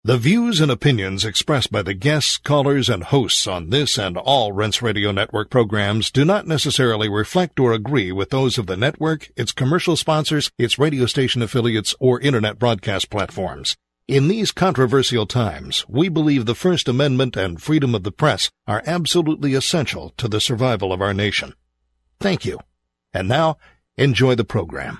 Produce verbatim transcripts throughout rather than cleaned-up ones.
The views and opinions expressed by the guests, callers, and hosts on this and all Rense Radio Network programs do not necessarily reflect or agree with those of the network, its commercial sponsors, its radio station affiliates, or internet broadcast platforms. In these controversial times, we believe the First Amendment and freedom of the press are absolutely essential to the survival of our nation. Thank you. And now, enjoy the program.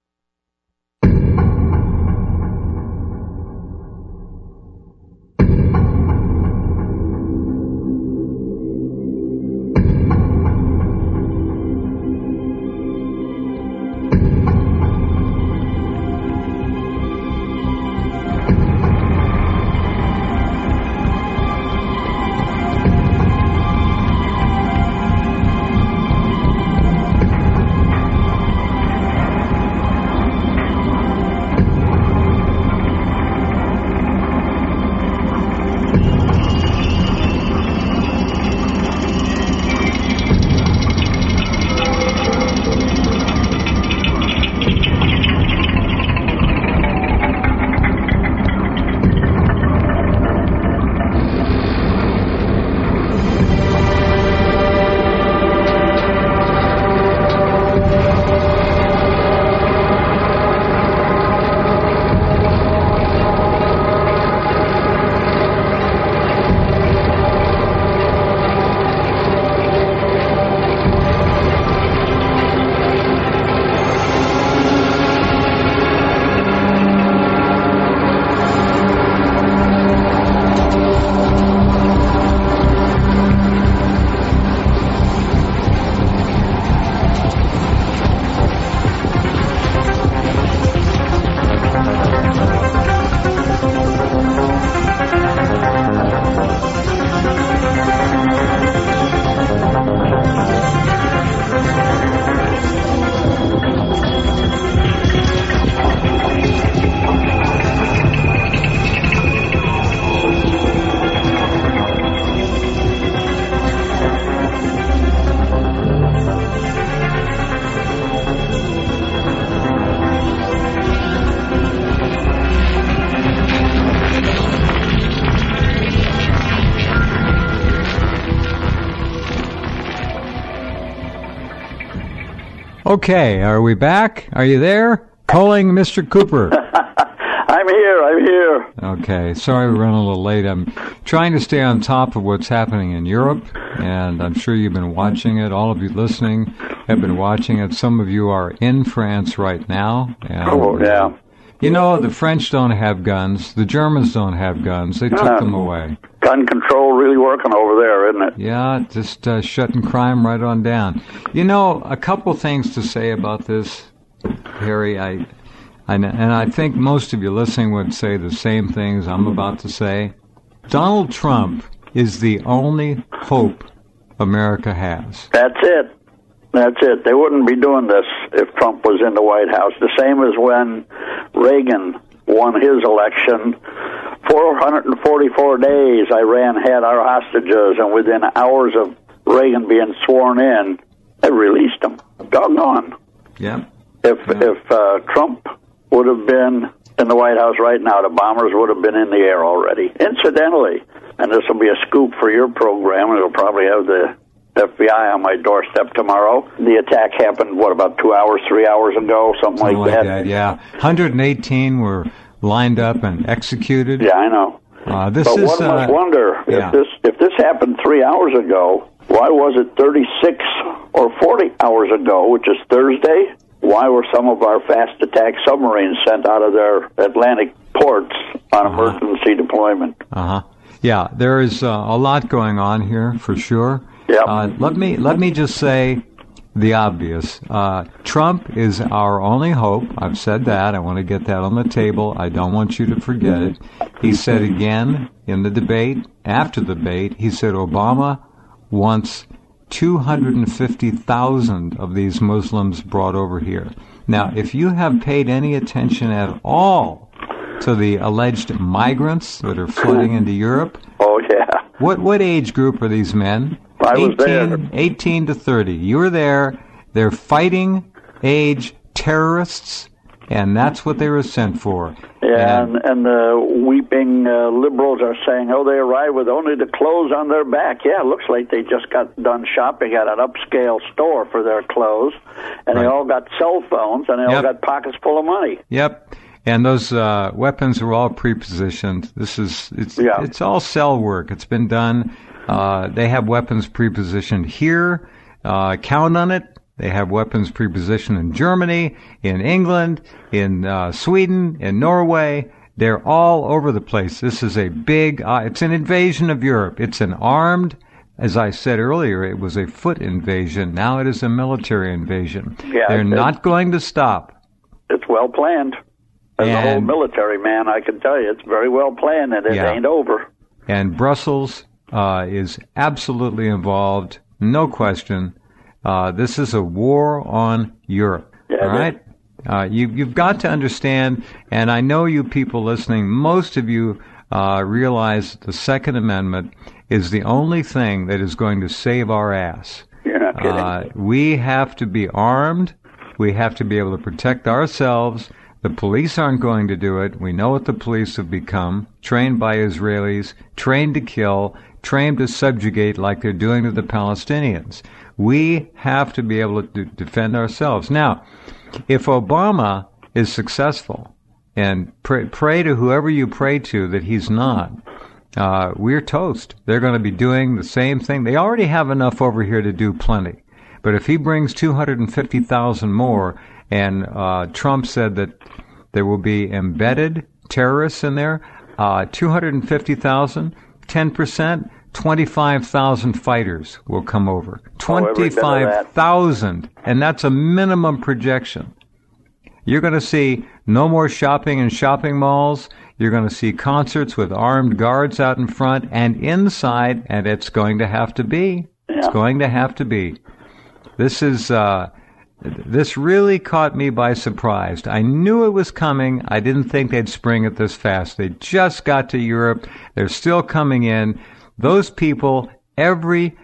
Okay, are we back? Are you there? Calling Mister Cooper. I'm here, I'm here. Okay, sorry we're running a little late. I'm trying to stay on top of what's happening in Europe, and I'm sure you've been watching it. All of you listening have been watching it. Some of you are in France right now. And, oh, yeah. You know, the French don't have guns. The Germans don't have guns. They took uh, them away. Gun control really working over there, isn't it? Yeah, just uh, shutting crime right on down. You know, a couple things to say about this, Harry. I, I, and I think most of you listening would say the same things I'm about to say. Donald Trump is the only hope America has. That's it. That's it. They wouldn't be doing this if Trump was in the White House. The same as when Reagan won his election. four hundred forty-four days Iran had our hostages, and within hours of Reagan being sworn in, they released them. Doggone. Yeah. If, yeah. if uh, Trump would have been in the White House right now, the bombers would have been in the air already. Incidentally, and this will be a scoop for your program, and it'll probably have the F B I on my doorstep tomorrow. The attack happened, what, about two hours, three hours ago, something, something like, like that. that. Yeah, one hundred eighteen were lined up and executed. Yeah, I know. Uh, this but is, one must uh, wonder, yeah. if this if this happened three hours ago, why was it thirty-six or forty hours ago, which is Thursday? Why were some of our fast attack submarines sent out of their Atlantic ports on uh-huh. emergency deployment? Uh-huh. Yeah, there is uh, a lot going on here, for sure. Yep. Uh, let me let me just say the obvious. Uh, Trump is our only hope. I've said that. I want to get that on the table. I don't want you to forget it. He said again in the debate, after the debate, he said Obama wants two hundred fifty thousand of these Muslims brought over here. Now, if you have paid any attention at all to the alleged migrants that are flooding into Europe, oh yeah, what what age group are these men? I was there. eighteen to thirty. You were there. They're fighting age terrorists, and that's what they were sent for. Yeah, and, and the weeping uh, liberals are saying, oh, they arrived with only the clothes on their back. Yeah, it looks like they just got done shopping at an upscale store for their clothes, and right. they all got cell phones, and they yep. all got pockets full of money. Yep, and those uh, weapons are all pre-positioned. This is, it's, yeah. it's all cell work. It's been done. Uh, they have weapons pre-positioned here. Uh, count on it. They have weapons pre-positioned in Germany, in England, in uh, Sweden, in Norway. They're all over the place. This is a big, uh, it's an invasion of Europe. It's an armed, as I said earlier, it was a foot invasion. Now it is a military invasion. Yeah, They're not going to stop. It's well planned. As and, a whole military man, I can tell you, it's very well planned, and it yeah. ain't over. And Brussels uh, is absolutely involved, no question. Uh, this is a war on Europe, yeah, all right? Uh, you, you've got to understand, and I know you people listening, most of you uh, realize the Second Amendment is the only thing that is going to save our ass. You're not kidding. Uh, we have to be armed. We have to be able to protect ourselves. The police aren't going to do it. We know what the police have become, trained by Israelis, trained to kill, trained to subjugate like they're doing to the Palestinians. We have to be able to defend ourselves. Now, if Obama is successful, and pray, pray to whoever you pray to that he's not, uh, we're toast. They're going to be doing the same thing. They already have enough over here to do plenty. But if he brings two hundred fifty thousand more, and uh, Trump said that there will be embedded terrorists in there, uh, two hundred fifty thousand, ten percent, twenty-five thousand fighters will come over. twenty-five thousand. And that's a minimum projection. You're going to see no more shopping in shopping malls. You're going to see concerts with armed guards out in front and inside, and it's going to have to be. Yeah. It's going to have to be. This is, uh, this really caught me by surprise. I knew it was coming. I didn't think they'd spring it this fast. They just got to Europe. They're still coming in. Those people, every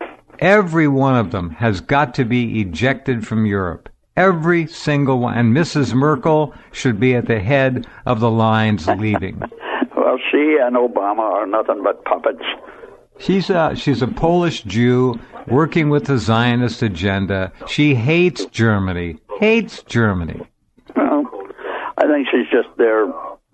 every one of them has got to be ejected from Europe. Every single one. And Missus Merkel should be at the head of the lines leaving. Well, she and Obama are nothing but puppets. She's a, she's a Polish Jew working with the Zionist agenda. She hates Germany. Hates Germany. Well, I think she's just there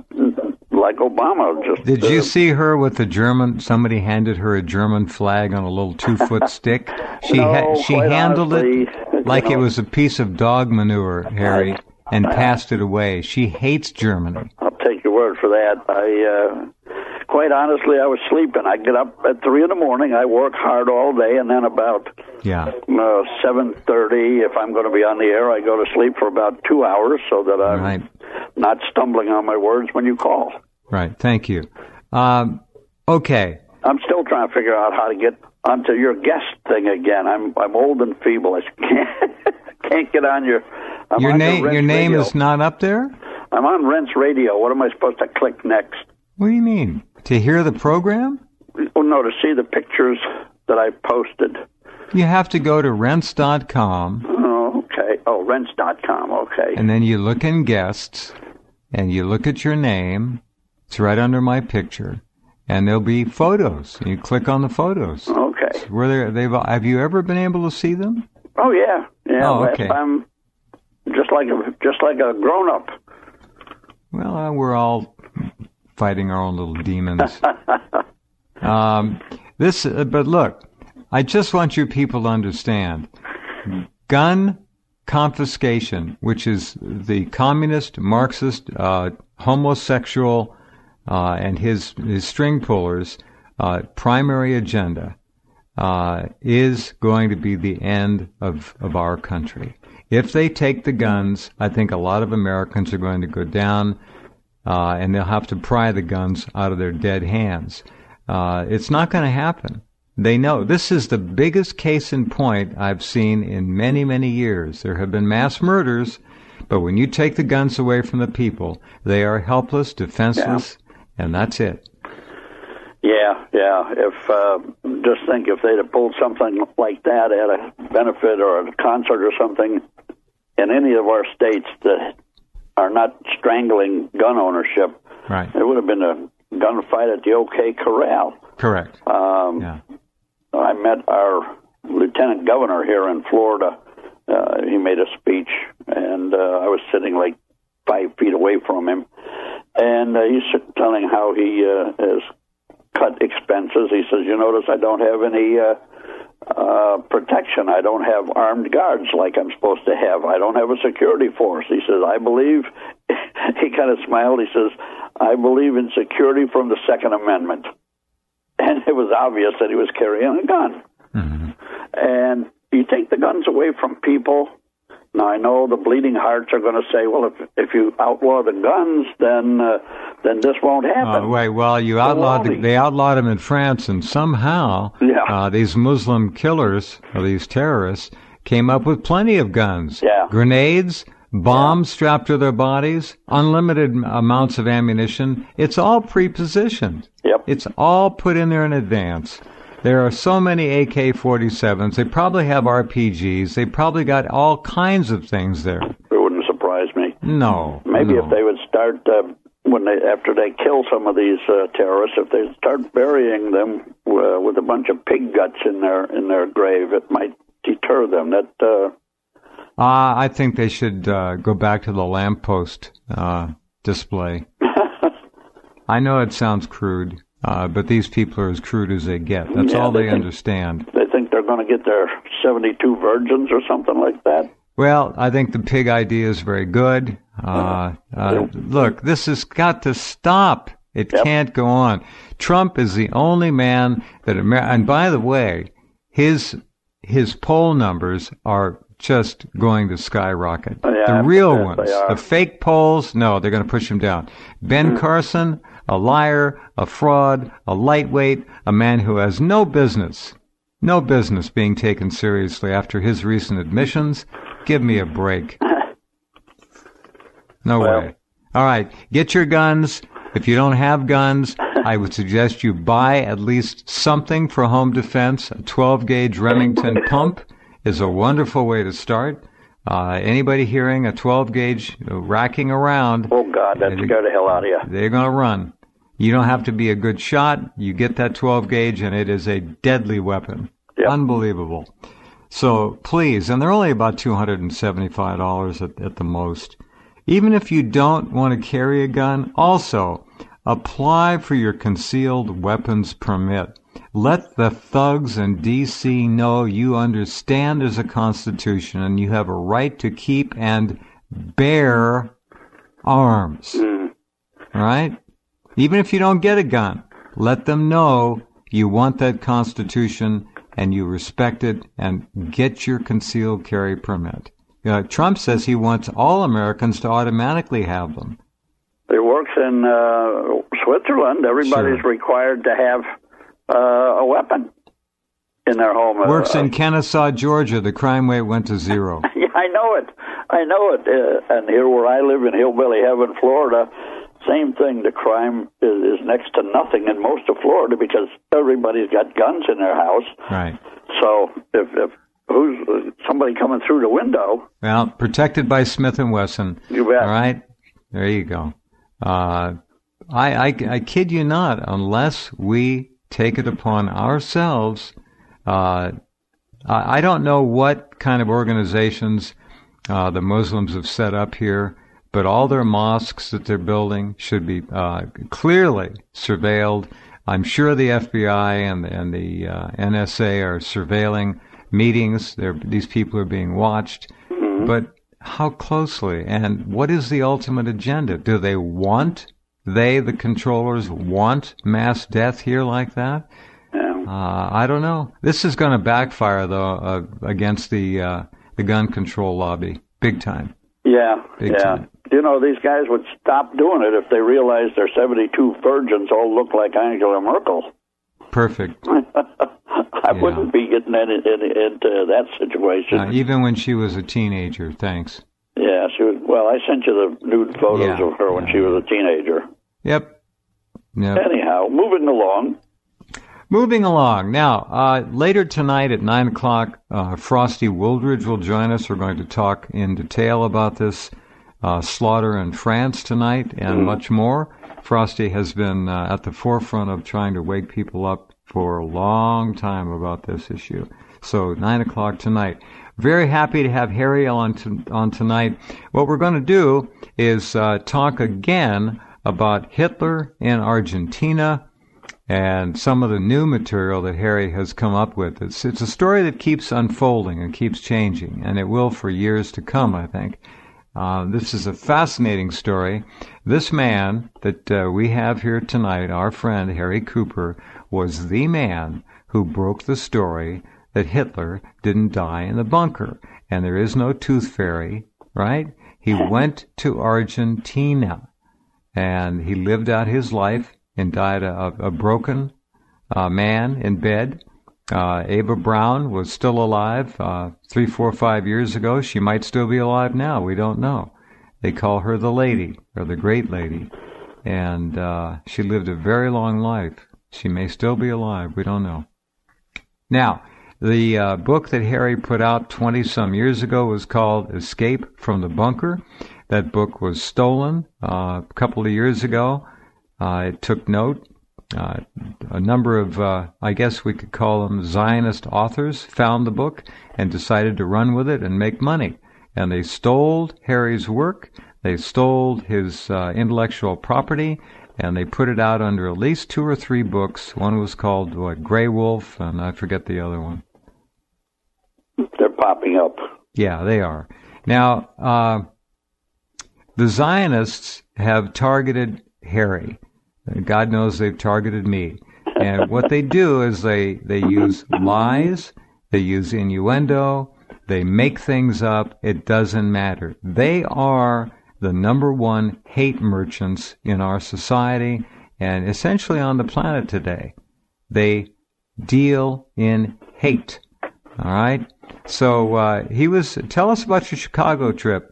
like Obama. Just Did you uh, see her with the German, somebody handed her a German flag on a little two-foot stick? She no, ha- she handled honestly, it like know, it was a piece of dog manure, Harry, I, and I, passed it away. She hates Germany. I'll take your word for that. I, uh, quite honestly, I was sleeping. I get up at three in the morning. I work hard all day, and then about yeah. uh, seven thirty, if I'm going to be on the air, I go to sleep for about two hours so that I'm right. not stumbling on my words when you call. Right. Thank you. Um, okay. I'm still trying to figure out how to get onto your guest thing again. I'm I'm old and feeble. I can't, can't get on your. I'm your on name. Your name radio. is not up there. I'm on Rents Radio. What am I supposed to click next? What do you mean? To hear the program? Oh no, to see the pictures that I posted. You have to go to rents dot com. Oh, okay. Oh, rents dot com. Okay. And then you look in guests, and you look at your name. It's right under my picture, and there'll be photos. You click on the photos. Okay. Were there? They've. Have you ever been able to see them? Oh yeah, yeah. Oh, okay. I'm just like a just like a grown up. Well, uh, we're all fighting our own little demons. um, this, uh, but look, I just want you people to understand, gun confiscation, which is the communist, Marxist, uh, homosexual. Uh, and his his string pullers' uh, primary agenda uh, is going to be the end of, of our country. If they take the guns, I think a lot of Americans are going to go down, uh, and they'll have to pry the guns out of their dead hands. Uh, it's not going to happen. They know. This is the biggest case in point I've seen in many, many years. There have been mass murders, but when you take the guns away from the people, they are helpless, defenseless, yeah. And that's it. Yeah, yeah. If uh, just think if they'd have pulled something like that at a benefit or a concert or something in any of our states, that are not strangling gun ownership. Right. It would have been a gunfight at the OK Corral. Correct. Um, yeah. I met our lieutenant governor here in Florida. Uh, he made a speech, and uh, I was sitting like five feet away from him. And uh, he's telling how he uh, has cut expenses. He says, you notice I don't have any uh, uh, protection. I don't have armed guards like I'm supposed to have. I don't have a security force. He says, I believe, he kind of smiled. He says, I believe in security from the Second Amendment. And it was obvious that he was carrying a gun. Mm-hmm. And you take the guns away from people. Now, I know the bleeding hearts are going to say, well, if if you outlaw the guns, then uh, then this won't happen. Uh, wait, well, you outlawed the, they outlawed them in France, and somehow yeah. uh, these Muslim killers, or these terrorists, came up with plenty of guns. Yeah. Grenades, bombs yeah. strapped to their bodies, unlimited amounts of ammunition. It's all pre-positioned. Yep. It's all put in there in advance. There are so many A K forty-sevens. They probably have R P Gs. They probably got all kinds of things there. It wouldn't surprise me. No. Maybe no. if they would start, uh, when they after they kill some of these uh, terrorists, if they start burying them uh, with a bunch of pig guts in their in their grave, it might deter them. That. Uh, uh, I think they should uh, go back to the lamppost uh, display. I know it sounds crude. Uh, but these people are as crude as they get. That's yeah, all they, they think, understand. They think they're going to get their seventy-two virgins or something like that. Well, I think the pig idea is very good. Uh, uh, look, this has got to stop. It yep. can't go on. Trump is the only man that Amer- and by the way, his his poll numbers are just going to skyrocket. Yeah, the real yes, ones, the fake polls, no, they're going to push him down. Ben mm. Carson, a liar, a fraud, a lightweight, a man who has no business, no business being taken seriously after his recent admissions. Give me a break. No well. way. All right, get your guns. If you don't have guns, I would suggest you buy at least something for home defense. A twelve gauge Remington pump is a wonderful way to start. Uh, anybody hearing a twelve gauge racking around? Oh, God, that scared the hell out of you. They're going to run. You don't have to be a good shot. You get that twelve gauge, and it is a deadly weapon. Yep. Unbelievable. So please, and they're only about two hundred seventy-five dollars at, at the most. Even if you don't want to carry a gun, also apply for your concealed weapons permit. Let the thugs in D C know you understand there's a Constitution and you have a right to keep and bear arms. Mm. All right? Even if you don't get a gun, let them know you want that Constitution and you respect it and get your concealed carry permit. Uh, Trump says he wants all Americans to automatically have them. It works in uh, Switzerland. Everybody's sure. required to have uh, a weapon in their home. Works uh, in Kennesaw, Georgia. The crime rate went to zero. Yeah, I know it. I know it. Uh, and here where I live in Hillbilly Heaven, Florida, same thing. The crime is, is next to nothing in most of Florida because everybody's got guns in their house. Right. So if, if who's somebody coming through the window? Well, protected by Smith and Wesson. You bet. All right. There you go. Uh, I, I, I kid you not, unless we take it upon ourselves, uh, I, I don't know what kind of organizations uh, the Muslims have set up here, but all their mosques that they're building should be uh, clearly surveilled. I'm sure the F B I and, and the uh, N S A are surveilling meetings. They're, these people are being watched. Mm-hmm. But how closely? And what is the ultimate agenda? Do they want, they, the controllers, want mass death here like that? Yeah. Uh, I don't know. This is going to backfire, though, uh, against the uh, the gun control lobby. Big time. Yeah, Big yeah. time. You know, these guys would stop doing it if they realized their seventy-two virgins all look like Angela Merkel. Perfect. I yeah. wouldn't be getting any, any, into that situation. Uh, even when she was a teenager, thanks. Yeah, she was. Well, I sent you the nude photos yeah. of her when yeah. she was a teenager. Yep. yep. Anyhow, moving along. Moving along. Now, uh, later tonight at nine o'clock, uh, Frosty Wooldridge will join us. We're going to talk in detail about this. uh, slaughter in France tonight, and mm. much more. Frosty has been uh, at the forefront of trying to wake people up for a long time about this issue. So nine o'clock tonight. Very happy to have Harry on to, on tonight. What we're going to do is uh, talk again about Hitler in Argentina and some of the new material that Harry has come up with. It's, it's a story that keeps unfolding and keeps changing, and it will for years to come, I think. Uh, this is a fascinating story. This man that uh, we have here tonight, our friend Harry Cooper, was the man who broke the story that Hitler didn't die in the bunker, and there is no tooth fairy, right? He went to Argentina, and he lived out his life and died a, a broken uh, man in bed. Uh, Ava Brown was still alive uh, three, four, five years ago. She might still be alive now. We don't know. They call her the lady, or the great lady, and uh, she lived a very long life. She may still be alive. We don't know. Now, the uh, book that Harry put out twenty-some years ago was called Escape from the Bunker. That book was stolen uh, a couple of years ago. Uh, it took note. Uh, a number of, uh, I guess we could call them Zionist authors, found the book and decided to run with it and make money. And they stole Harry's work, they stole his uh, intellectual property, and they put it out under at least two or three books. One was called, what, Grey Wolf, and I forget the other one. They're popping up. Yeah, they are. Now, uh, the Zionists have targeted Harry. God knows they've targeted me. And what they do is they, they use lies, they use innuendo, they make things up. It doesn't matter. They are the number one hate merchants in our society and essentially on the planet today. They deal in hate. All right? So uh, he was, tell us about your Chicago trip.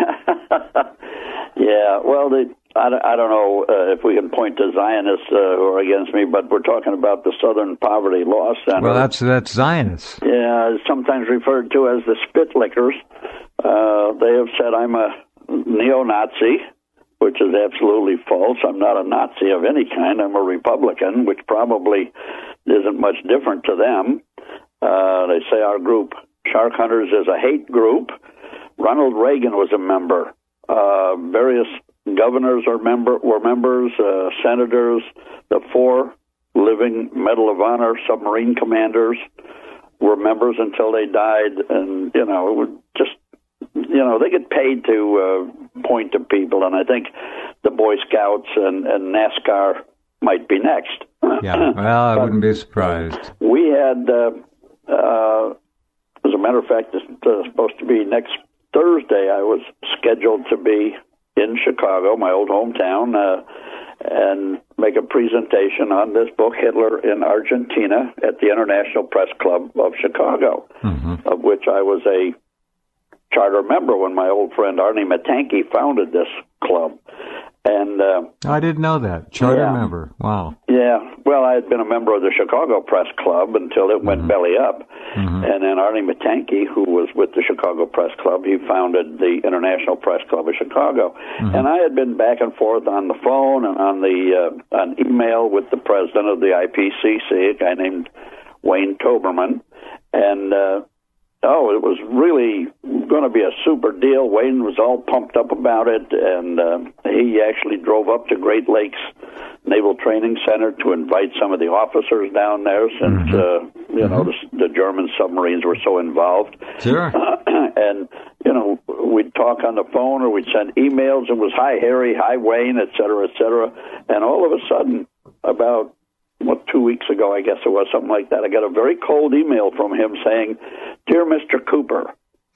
Yeah, well, the I, I don't know uh, if we can point to Zionists uh, who are against me, but we're talking about the Southern Poverty Law Center. Well, that's that's Zionists. Yeah, sometimes referred to as the spit lickers. Uh, they have said I'm a neo-Nazi, which is absolutely false. I'm not a Nazi of any kind. I'm a Republican, which probably isn't much different to them. Uh, they say our group, Shark Hunters, is a hate group. Ronald Reagan was a member. Uh, various governors are member were members, uh, senators, the four living Medal of Honor submarine commanders were members until they died, and you know, it would just you know, they get paid to uh, point to people, and I think the Boy Scouts and, and NASCAR might be next. Yeah, well, I wouldn't be surprised. We had, uh, uh, as a matter of fact, it's uh, supposed to be next Thursday. I was scheduled to be in Chicago, my old hometown, uh, and make a presentation on this book, Hitler in Argentina, at the International Press Club of Chicago, mm-hmm. of which I was a charter member when my old friend Arnie Matanke founded this club. And uh, I didn't know that. Charter yeah. member. Wow. Yeah. Well, I had been a member of the Chicago Press Club until it went mm-hmm. belly up. Mm-hmm. And then Arnie Matanke, who was with the Chicago Press Club, he founded the International Press Club of Chicago. Mm-hmm. And I had been back and forth on the phone and on the uh, on email with the president of the I P C C, a guy named Wayne Toberman. And uh, oh, it was really going to be a super deal. Wayne was all pumped up about it, and uh, he actually drove up to Great Lakes Naval Training Center to invite some of the officers down there, since mm-hmm. uh, you mm-hmm. know the, the German submarines were so involved. Sure. Uh, and you know, we'd talk on the phone or we'd send emails. It was hi Harry, hi Wayne, et cetera, et cetera. And all of a sudden, about what, two weeks ago, I guess it was, something like that, I got a very cold email from him saying, "Dear Mister Cooper,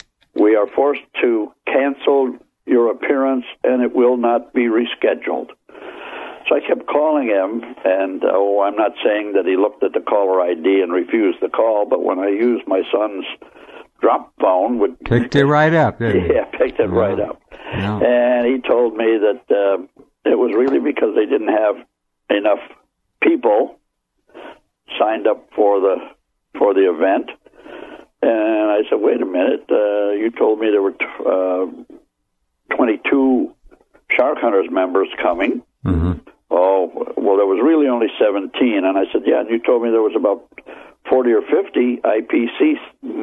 we are forced to cancel your appearance and it will not be rescheduled." So I kept calling him, and oh, I'm not saying that he looked at the caller I D and refused the call, but when I used my son's drop phone, would picked it right up, didn't yeah, picked it no. right up. No. And he told me that uh, it was really because they didn't have enough people signed up for the for the event. And I said, wait a minute, uh, you told me there were t- uh, twenty-two Shark Hunters members coming. Mm-hmm. Oh, well, there was really only seventeen. And I said, yeah, and you told me there was about forty or fifty I P C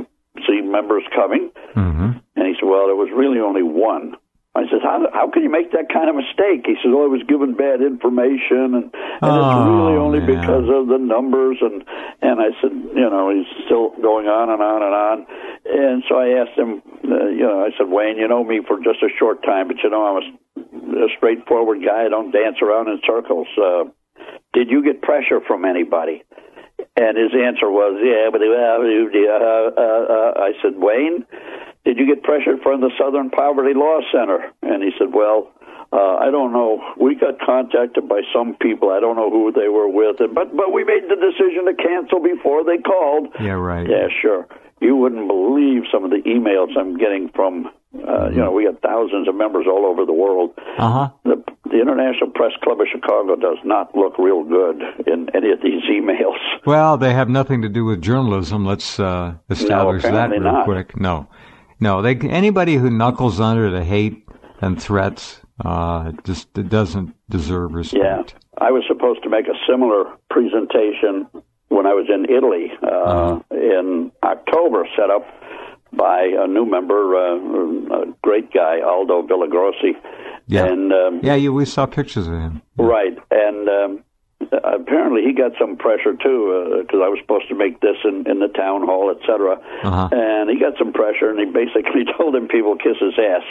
C members coming. Mm-hmm. And he said, well, there was really only one. I said, how, how can you make that kind of mistake? He said, well, I was given bad information, and, and oh, it's really only man. because of the numbers. And, and I said, you know, he's still going on and on and on. And so I asked him, uh, you know, I said, Wayne, you know me for just a short time, but you know I'm a, a straightforward guy. I don't dance around in circles. Uh, did you get pressure from anybody? And his answer was, yeah, but uh, uh, uh, I said, Wayne, did you get pressured from the Southern Poverty Law Center? And he said, well, uh, I don't know. We got contacted by some people. I don't know who they were with, and, but but we made the decision to cancel before they called. Yeah, right. Yeah, sure. You wouldn't believe some of the emails I'm getting from, uh, mm-hmm. you know, we got thousands of members all over the world. Uh-huh. The, the International Press Club of Chicago does not look real good in any of these emails. Well, they have nothing to do with journalism. Let's uh, establish no, that real not. quick. No. No, they anybody who knuckles under to hate and threats uh, just it doesn't deserve respect. Yeah. I was supposed to make a similar presentation when I was in Italy uh, uh-huh. in October, set up by a new member, uh, a great guy, Aldo Villagrossi. Yeah, and, um, yeah, you, we saw pictures of him. Yeah. Right, and um, apparently he got some pressure, too, because uh, I was supposed to make this in, in the town hall, et cetera. Uh-huh. And he got some pressure, and he basically told him people kiss his ass.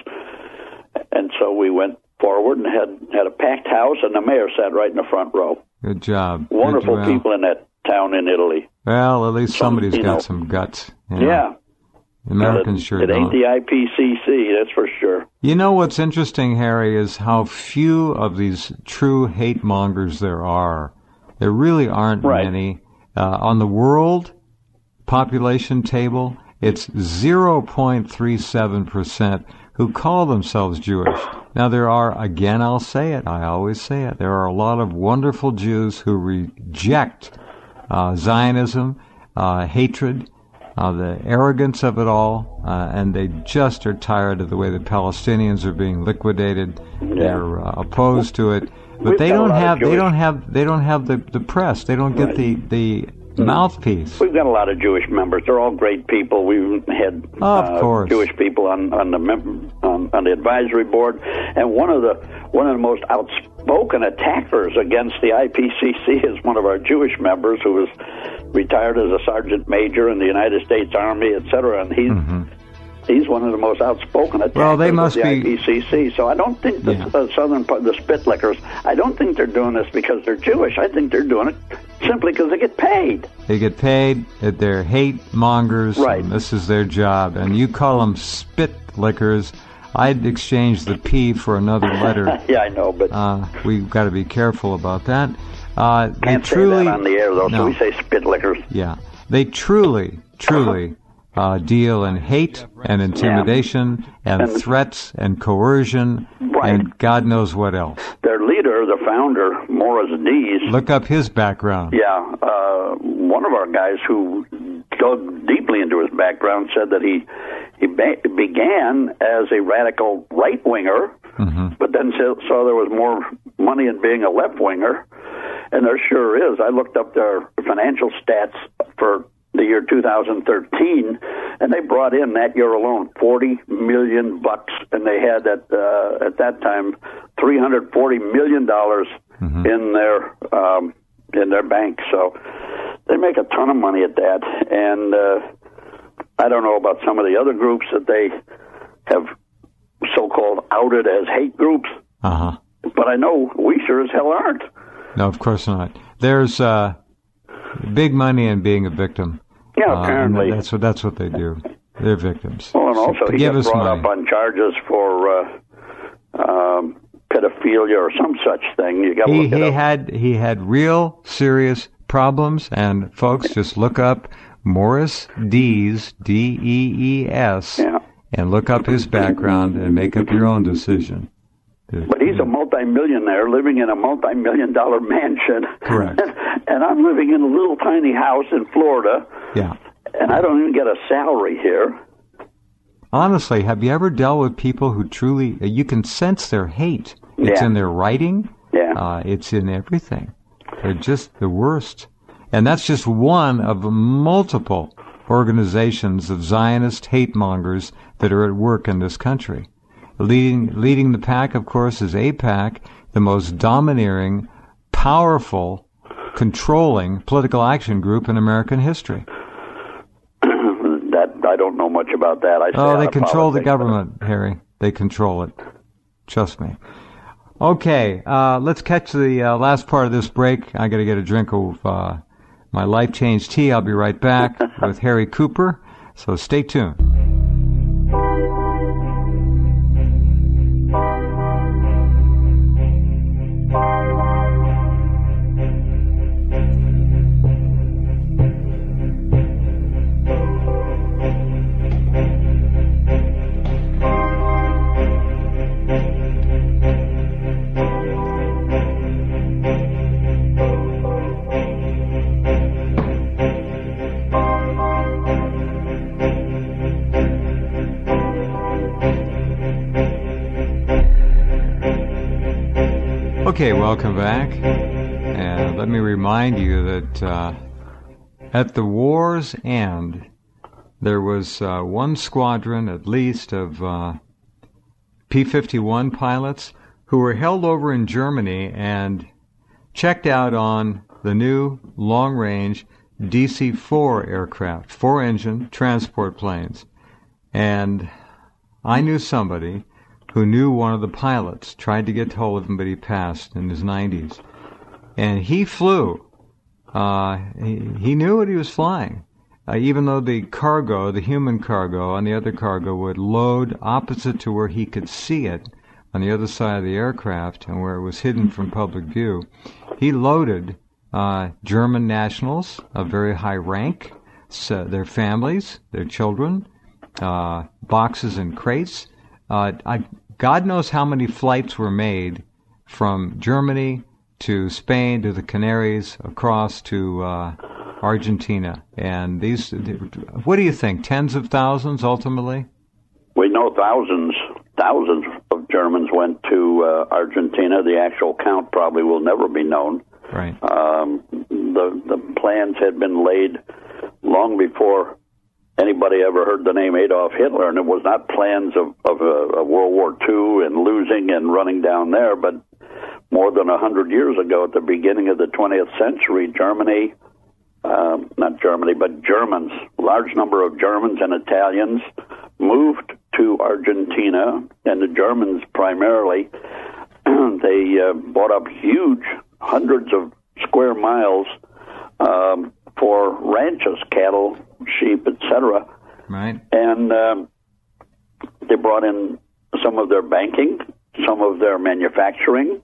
And so we went forward and had, had a packed house, and the mayor sat right in the front row. Good job. Wonderful Good, well, people in that town in Italy. Well, at least some, somebody's got know, some guts. You know? Yeah. Americans it, sure it don't. ain't the I P C C, that's for sure. You know what's interesting, Harry, is how few of these true hate mongers there are. There really aren't right. many. Uh, on the world population table, it's zero point three seven percent who call themselves Jewish. Now, there are, again, I'll say it, I always say it, there are a lot of wonderful Jews who reject uh, Zionism, uh, hatred, Uh, the arrogance of it all, uh, and they just are tired of the way the Palestinians are being liquidated. Yeah. They're uh, opposed to it, but We've they got a don't lot of have they Jewish- don't have they don't have the, the press. They don't get Right. the the mouthpiece. We've got a lot of Jewish members. They're all great people. We've had Oh, of uh, course. Jewish people on on the mem- on, on the advisory board, and one of the one of the most outspoken attackers against the I P C C is one of our Jewish members who was retired as a sergeant major in the United States Army, et cetera, and he's Mm-hmm. he's one of the most outspoken attackers Well, they must of the be- I P C C. So I don't think the Yeah. uh, southern part, the Spitlickers, I don't think they're doing this because they're Jewish. I think they're doing it simply because they get paid. They get paid. They're hate mongers. Right. And this is their job. And you call them spit lickers. I'd exchange the P for another letter. Yeah, I know, but Uh, we've got to be careful about that. Uh, they can't truly, say that on the air, though, no. so we say Spitlickers. Yeah. They truly, truly uh, deal in hate and intimidation and, And- threats and coercion Right. and God knows what else. Their leader, the founder, Morris Dees, Look up his background. yeah, uh, one of our guys who dug deeply into his background said that he he ba- began as a radical right-winger, Mm-hmm. but then saw, saw there was more money in being a left-winger, and there sure is. I looked up their financial stats for the year two thousand thirteen, and they brought in that year alone forty million bucks, and they had at uh, at that time three hundred forty million dollars Mm-hmm. in their um, in their bank. So they make a ton of money at that, and uh, I don't know about some of the other groups that they have so-called outed as hate groups, Uh-huh. but I know we sure as hell aren't. No, of course not. There's uh, big money in being a victim. Yeah, Uh, and apparently. that's what that's what they do. They're victims. Well, and So also he give got us brought money. up on charges for uh, um, pedophilia or some such thing. You got to He look it he up. had he had real serious problems, and folks, just look up Morris Dees, D E E S, Yeah. and look up his background and make up your own decision. But he's a multimillionaire living in a multi-million dollar mansion. Correct. And I'm living in a little tiny house in Florida, Yeah. and I don't even get a salary here. honestly, have you ever dealt with people who truly, you can sense their hate? It's yeah. in their writing. Yeah. Uh, it's in everything. They're just the worst. And that's just one of multiple organizations of Zionist hate mongers that are at work in this country. Leading, leading the pack, of course, is AIPAC, the most domineering, powerful, controlling political action group in American history. That I don't know much about that. I oh, they control politics, the government, Harry. They control it. Trust me. Okay, uh, let's catch the uh, last part of this break. I got to get a drink of uh, my Life Change tea. I'll be right back with Harry Cooper. So stay tuned. Okay, welcome back. And let me remind you that uh, at the war's end, there was uh, one squadron, at least, of uh, P fifty-one pilots who were held over in Germany and checked out on the new long-range D C four aircraft, four-engine transport planes. And I knew somebody who knew one of the pilots, tried to get hold of him, but he passed in his nineties. And he flew. Uh, he, he knew what he was flying. Uh, even though the cargo, the human cargo, on the other cargo would load opposite to where he could see it on the other side of the aircraft and where it was hidden from public view, he loaded uh, German nationals of very high rank, so their families, their children, uh, boxes and crates. Uh, I, God knows how many flights were made from Germany to Spain to the Canaries across to uh, Argentina. And these, what do you think? Tens of thousands ultimately? We know thousands, thousands of Germans went to uh, Argentina. The actual count probably will never be known. Right. Um, the the plans had been laid long before anybody ever heard the name Adolf Hitler, and it was not plans of, of a, a World War Two and losing and running down there, but more than a hundred years ago, at the beginning of the twentieth century, Germany, um, not Germany, but Germans, a large number of Germans and Italians moved to Argentina, and the Germans primarily, they uh, bought up huge, hundreds of square miles um, for ranches, cattle, sheep, et cetera. Right. And um, they brought in some of their banking, some of their manufacturing.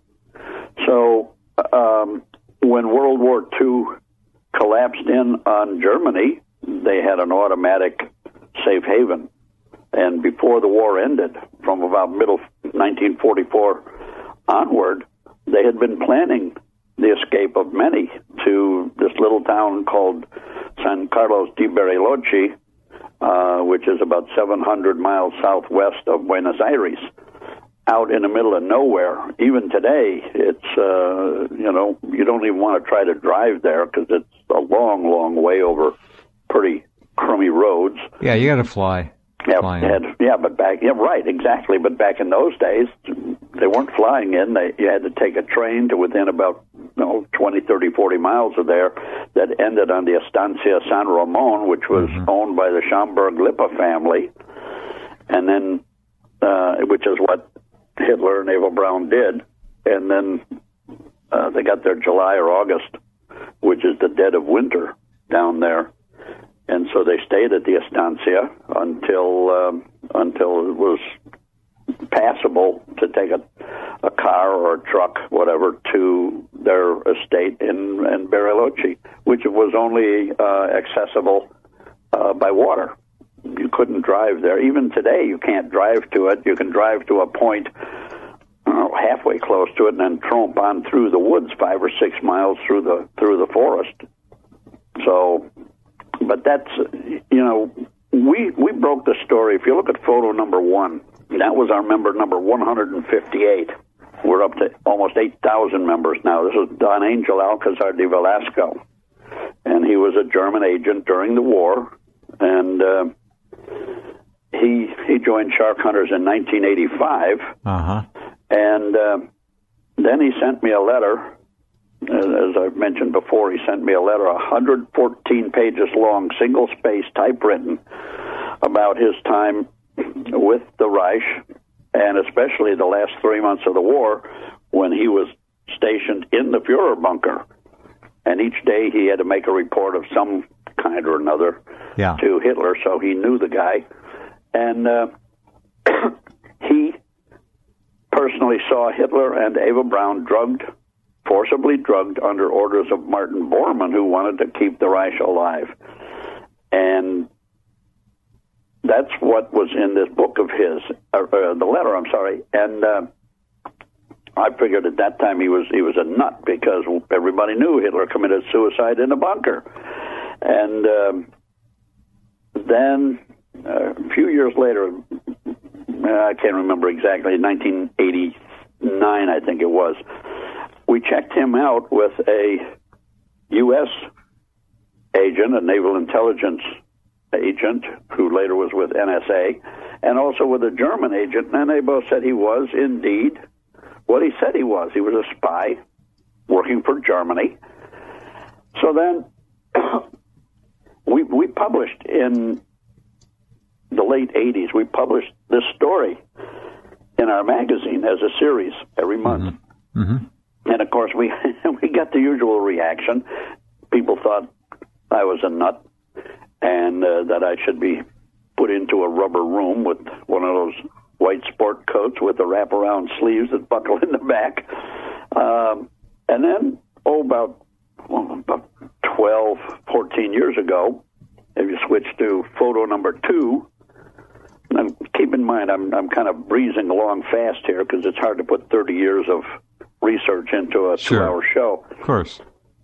So um, when World War Two collapsed in on Germany, they had an automatic safe haven. And before the war ended, from about middle nineteen forty-four onward, they had been planning the escape of many to this little town called San Carlos de Bariloche, uh, which is about seven hundred miles southwest of Buenos Aires, out in the middle of nowhere. Even today, it's, uh, you know, you don't even want to try to drive there because it's a long, long way over pretty crummy roads. Yeah, you got to fly. Yeah, had, yeah, but back, yeah, right, exactly. But back in those days, they weren't flying in. They, you had to take a train to within about, you know, twenty, thirty, forty miles of there that ended on the Estancia San Ramon, which was mm-hmm. owned by the Schomburg-Lippe family, and then, uh, which is what Hitler and Eva Braun did. And then uh, they got there July or August, which is the dead of winter down there. And so they stayed at the Estancia until um, until it was passable to take a, a car or a truck, whatever, to their estate in, in Bariloche, which was only uh, accessible uh, by water. You couldn't drive there. Even today, you can't drive to it. You can drive to a point uh, halfway close to it and then tromp on through the woods five or six miles through the through the forest. So... But that's, you know, we we broke the story. If you look at photo number one, that was our member number one hundred fifty-eight. We're up to almost eight thousand members now. This is Don Angel Alcazar de Velasco, and he was a German agent during the war, and uh, he he joined Shark Hunters in nineteen eighty-five, uh-huh. and uh, then he sent me a letter. As I've mentioned before, he sent me a letter, one hundred fourteen pages long, single-space, typewritten, about his time with the Reich, and especially the last three months of the war when he was stationed in the Fuhrer bunker. And each day he had to make a report of some kind or another yeah. to Hitler, so he knew the guy. And uh, he personally saw Hitler and Eva Braun drugged, forcibly drugged under orders of Martin Bormann, who wanted to keep the Reich alive. And that's what was in this book of his, uh, uh, the letter, I'm sorry. And uh, I figured at that time he was he was a nut, because everybody knew Hitler committed suicide in a bunker. And um, then uh, a few years later, I can't remember exactly, nineteen eighty-nine I think it was, we checked him out with a U S agent, a naval intelligence agent, who later was with N S A, and also with a German agent, and they both said he was indeed what he said he was. He was a spy working for Germany. So then we we published in the late eighties, we published this story in our magazine as a series every month. Mm-hmm. Mm-hmm. And of course we we got the usual reaction. People thought I was a nut, and uh, that I should be put into a rubber room with one of those white sport coats with the wraparound sleeves that buckle in the back. Um, and then, oh, about, well, about twelve, fourteen years ago, if you switch to photo number two, and keep in mind, I'm, I'm kind of breezing along fast here because it's hard to put thirty years of research into a sure. two-hour show. Of course.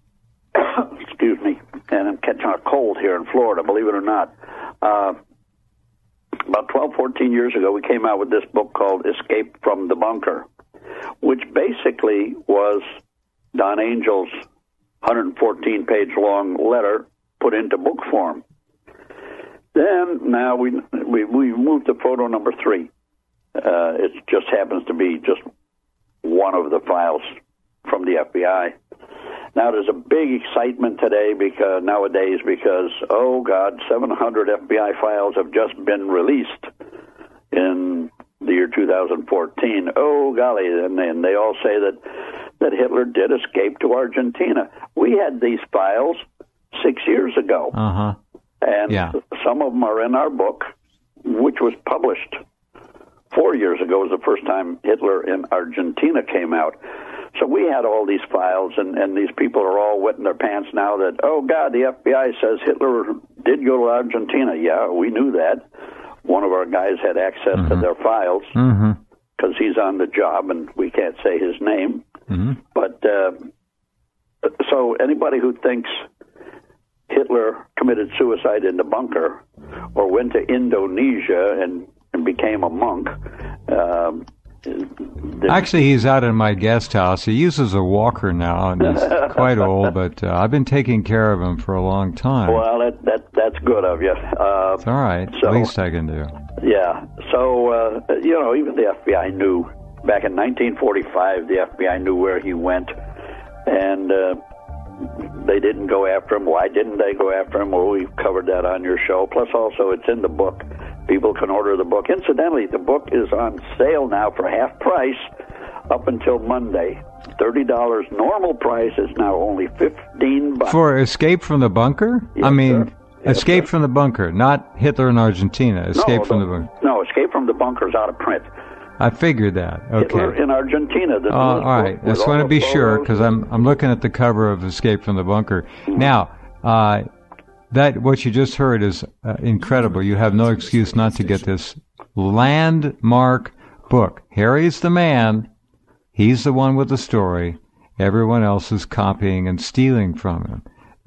Excuse me. And I'm catching a cold here in Florida, believe it or not. Uh, about twelve, fourteen years ago, we came out with this book called Escape from the Bunker, which basically was Don Angel's one hundred fourteen page long letter put into book form. Then, now we we, we moved to photo number three. Uh, it just happens to be just one of the files from the F B I. Now, there's a big excitement today because nowadays because, oh, God, seven hundred F B I files have just been released in the year two thousand fourteen. Oh, golly, and, and they all say that, that Hitler did escape to Argentina. We had these files six years ago, uh-huh. and yeah. some of them are in our book, which was published four years ago. Was the first time Hitler in Argentina came out. So we had all these files, and, and these people are all wetting their pants now that, oh, God, the F B I says Hitler did go to Argentina. Yeah, we knew that. One of our guys had access mm-hmm. to their files because mm-hmm. he's on the job, and we can't say his name. Mm-hmm. But uh, so anybody who thinks Hitler committed suicide in the bunker or went to Indonesia and, and became a monk, um, actually, he's out in my guest house. He uses a walker now, and he's quite old, but uh, I've been taking care of him for a long time. Well, that, that that's good of you. Uh, it's all right. So, least I can do. Yeah. So, uh, you know, even the F B I knew. Back in nineteen forty-five, the F B I knew where he went, and uh, they didn't go after him. Why didn't they go after him? Well, we've covered that on your show. Plus, also, it's in the book. People can order the book. Incidentally, the book is on sale now for half price up until Monday. thirty dollars normal price is now only fifteen bucks. For Escape from the Bunker? Yes, I mean, sir. Yes, Escape sir. from the Bunker, not Hitler in Argentina. Escape no, from the, the Bunker. No, Escape from the Bunker is out of print. I figured that. Okay. Hitler in Argentina. Uh, all right. I just want to be sure because I'm I'm looking at the cover of Escape from the Bunker. Mm-hmm. Now, uh, that what you just heard is uh, incredible. You have no excuse not to get this landmark book. Harry's the man. He's the one with the story. Everyone else is copying and stealing from him.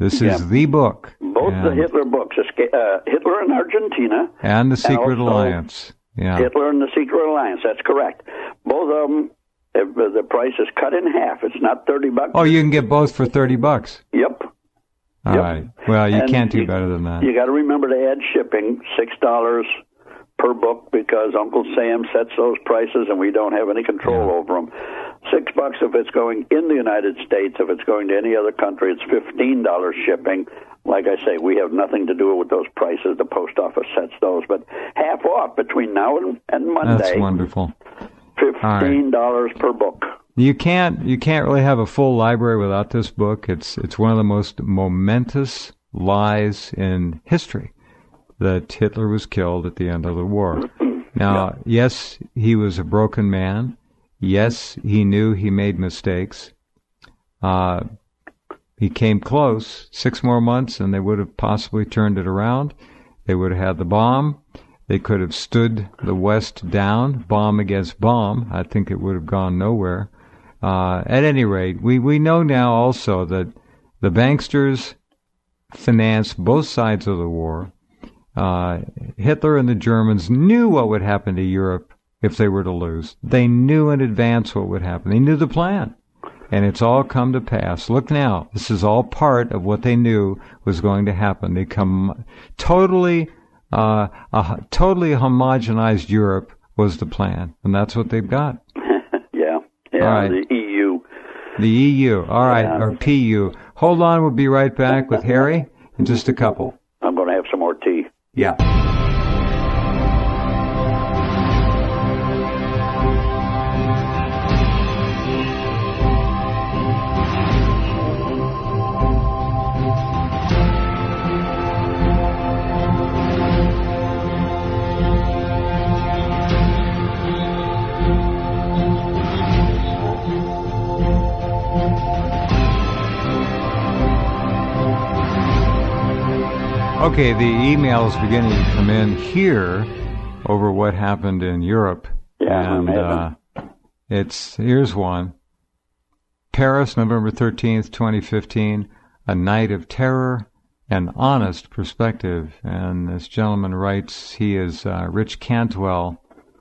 This yeah. is the book. Both and, the Hitler books, uh, Hitler in Argentina. And the Secret and Alliance. Yeah. Hitler and the Secret Alliance, that's correct. Both of them, if the price is cut in half. It's not thirty bucks. Oh, you can get both for thirty bucks. Yep. All yep. right. Well, you and can't do you, better than that. You got to remember to add shipping, six dollars per book, because Uncle Sam sets those prices and we don't have any control yeah. over them. Six bucks if it's going in the United States. If it's going to any other country, it's fifteen dollars shipping. Like I say, we have nothing to do with those prices. The post office sets those, but half off between now and, and Monday. That's wonderful. Fifteen dollars right. per book. You can't you can't really have a full library without this book. It's it's one of the most momentous lies in history that Hitler was killed at the end of the war. Now, yeah. yes, he was a broken man. Yes, he knew he made mistakes. Uh, he came close. Six more months, and they would have possibly turned it around. They would have had the bomb. They could have stood the West down, bomb against bomb. I think it would have gone nowhere. Uh, at any rate, we, we know now also that the banksters financed both sides of the war. Uh, Hitler and the Germans knew what would happen to Europe if they were to lose. They knew in advance what would happen. They knew the plan. And it's all come to pass. Look now, this is all part of what they knew was going to happen. They come totally, uh, a totally homogenized Europe was the plan. And that's what they've got. yeah. Yeah, all right. The E U. The E U. All right, yeah. or P U. Hold on, we'll be right back with Harry in just a couple. I'm going to have some more tea. Yeah. Okay, the emails beginning to come in here over what happened in Europe. Yeah, and uh, it's here's one. Paris, November thirteenth, twenty fifteen, a night of terror and honest perspective. And this gentleman writes, he is uh, Rich Cantwell.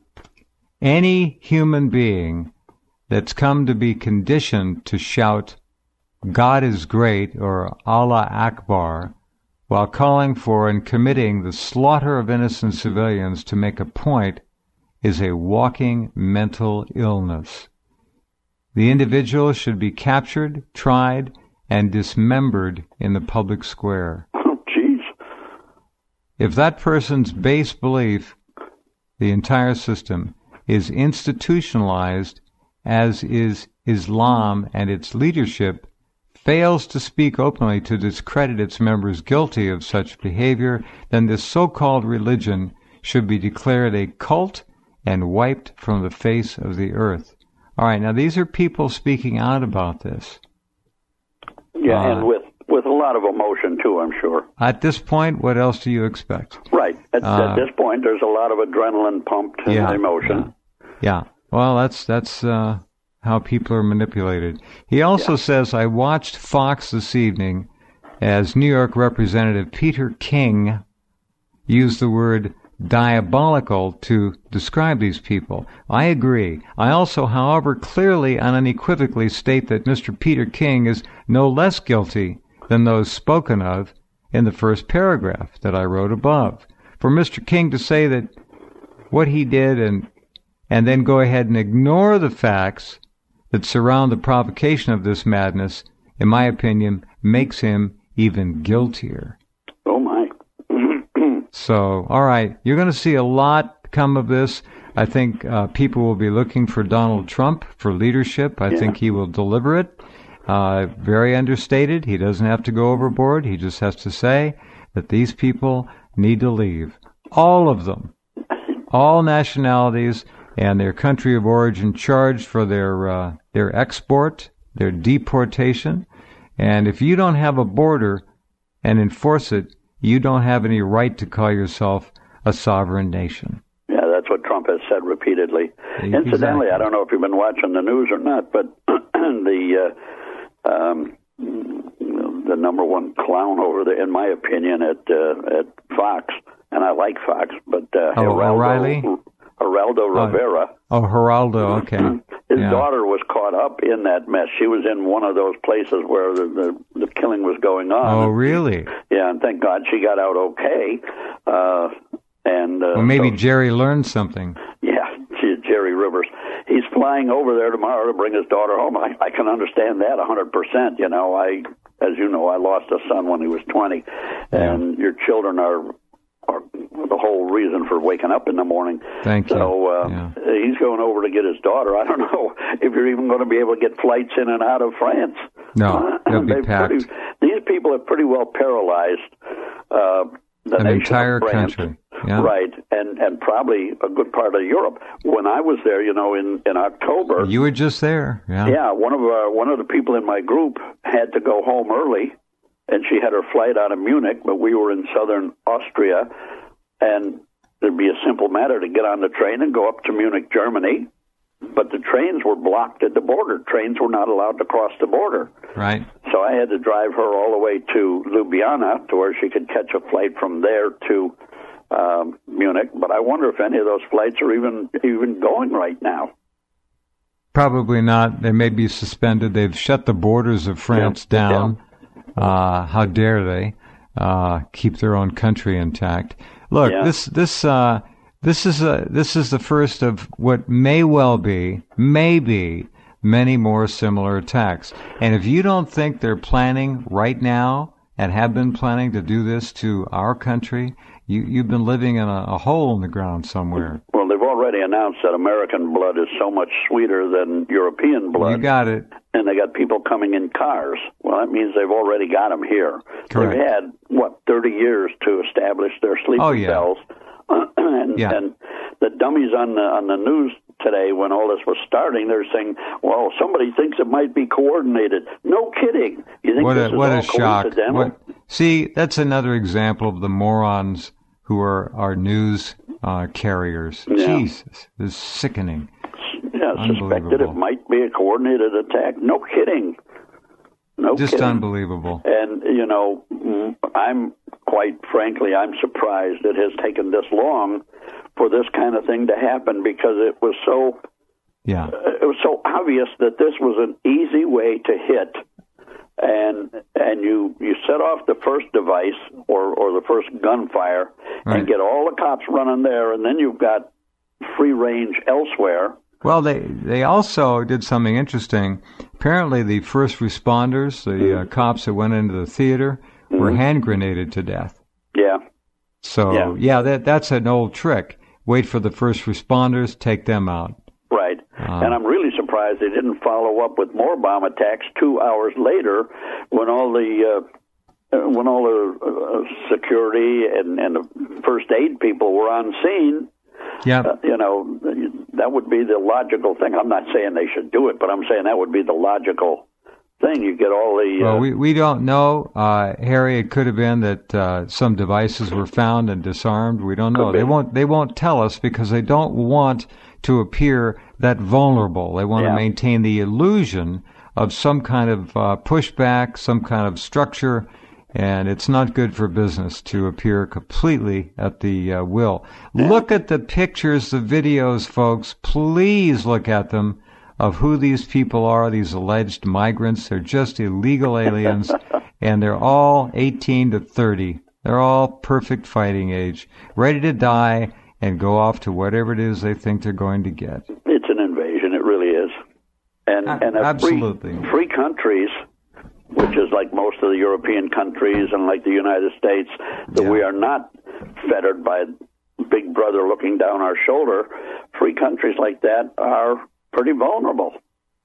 Any human being that's come to be conditioned to shout, God is great, or Allah Akbar, while calling for and committing the slaughter of innocent civilians to make a point, is a walking mental illness. The individual should be captured, tried, and dismembered in the public square. Oh, jeez. If that person's base belief, the entire system, is institutionalized, as is Islam and its leadership, fails to speak openly to discredit its members guilty of such behavior, then this so-called religion should be declared a cult and wiped from the face of the earth. All right, now these are people speaking out about this. Yeah, uh, and with, with a lot of emotion, too, I'm sure. At this point, what else do you expect? Right. At, uh, at this point, there's a lot of adrenaline pumped and yeah, emotion. Yeah. yeah. Well, that's... that's uh, how people are manipulated. He also yeah. says, I watched Fox this evening as New York Representative Peter King used the word diabolical to describe these people. I agree. I also, however, clearly and unequivocally state that Mister Peter King is no less guilty than those spoken of in the first paragraph that I wrote above. For Mister King to say that what he did and and then go ahead and ignore the facts that surround the provocation of this madness, in my opinion, makes him even guiltier. Oh, my. So, all right, you're going to see a lot come of this. I think uh, people will be looking for Donald Trump for leadership. I yeah. think he will deliver it. Uh, very understated. He doesn't have to go overboard. He just has to say that these people need to leave. All of them. All nationalities and their country of origin charged for their uh, their export, their deportation. And if you don't have a border and enforce it, you don't have any right to call yourself a sovereign nation. Yeah, that's what Trump has said repeatedly. Exactly. Incidentally, I don't know if you've been watching the news or not, but the uh, um, the number one clown over there, in my opinion, at uh, at Fox, and I like Fox, but uh, oh, Geraldo, O'Reilly? Geraldo Rivera. Oh, Geraldo, okay. His yeah. daughter was caught up in that mess. She was in one of those places where the, the, the killing was going on. Oh, really? Yeah, and thank God she got out okay. Uh, and uh, well, maybe so, Jerry learned something. Yeah, Jerry Rivers. He's flying over there tomorrow to bring his daughter home. I, I can understand that one hundred percent. You know, I, as you know, I lost a son when he was twenty, and yeah. your children are are the whole reason for waking up in the morning. Thank you. So uh, yeah. he's going over to get his daughter. I don't know if you're even going to be able to get flights in and out of France. No, they'll be packed. Pretty, these people have pretty well paralyzed uh, the An nation entire of France. country. Yeah. Right, and and probably a good part of Europe. When I was there, you know, in, in October, you were just there. Yeah, yeah. One of our, one of the people in my group had to go home early, and she had her flight out of Munich, but we were in southern Austria, and it'd be a simple matter to get on the train and go up to Munich, Germany. But the trains were blocked at the border. Trains were not allowed to cross the border. Right. So I had to drive her all the way to Ljubljana to where she could catch a flight from there to um, Munich. But I wonder if any of those flights are even even going right now. Probably not. They may be suspended. They've shut the borders of France yeah. down. Yeah. Uh, how dare they uh, keep their own country intact? Look, yeah. this this. Uh, This is a, this is the first of what may well be, maybe, many more similar attacks. And if you don't think they're planning right now and have been planning to do this to our country, you, you've been living in a, a hole in the ground somewhere. Well, they've already announced that American blood is so much sweeter than European blood. You got it. And they got people coming in cars. Well, that means they've already got them here. Correct. They've had, what, thirty years to establish their sleeper oh, yeah. cells. and, yeah. and the dummies on the on the news today, when all this was starting, they're saying, "Well, somebody thinks it might be coordinated." No kidding. You think what this a, is what all a shock! coincidental? What, see, that's another example of the morons who are our news uh, carriers. Yeah. Jesus, it's sickening. Yeah, suspected it might be a coordinated attack. No kidding. No Just kidding. Unbelievable. And you know, I'm. Quite frankly, I'm surprised it has taken this long for this kind of thing to happen, because it was so yeah. it was so obvious that this was an easy way to hit, and and you, you set off the first device or, or the first gunfire right. and get all the cops running there, and then you've got free range elsewhere. Well, they they also did something interesting. Apparently, the first responders, the mm-hmm. uh, cops that went into the theater, were mm-hmm. hand grenaded to death. Yeah. So, yeah, yeah that that's an old trick. Wait for the first responders, take them out. Right. Uh, and I'm really surprised they didn't follow up with more bomb attacks two hours later when all the uh, when all the uh, security and, and the first aid people were on scene. Yeah. Uh, you know, that would be the logical thing. I'm not saying they should do it, but I'm saying that would be the logical thing. You get all the... Uh, well, we, we don't know. Uh, Harry, it could have been that uh, some devices were found and disarmed. We don't know. They won't They won't tell us because they don't want to appear that vulnerable. They want yeah. to maintain the illusion of some kind of uh, pushback, some kind of structure, and it's not good for business to appear completely at the uh, will. Yeah. Look at the pictures, the videos, folks. Please look at them. Of who these people are, these alleged migrants. They're just illegal aliens, and they're all eighteen to thirty. They're all perfect fighting age, ready to die and go off to whatever it is they think they're going to get. It's an invasion, it really is. And, uh, and a absolutely. Free, free countries, which is like most of the European countries and like the United States, that yeah. we are not fettered by Big Brother looking down our shoulder. Free countries like that are pretty vulnerable,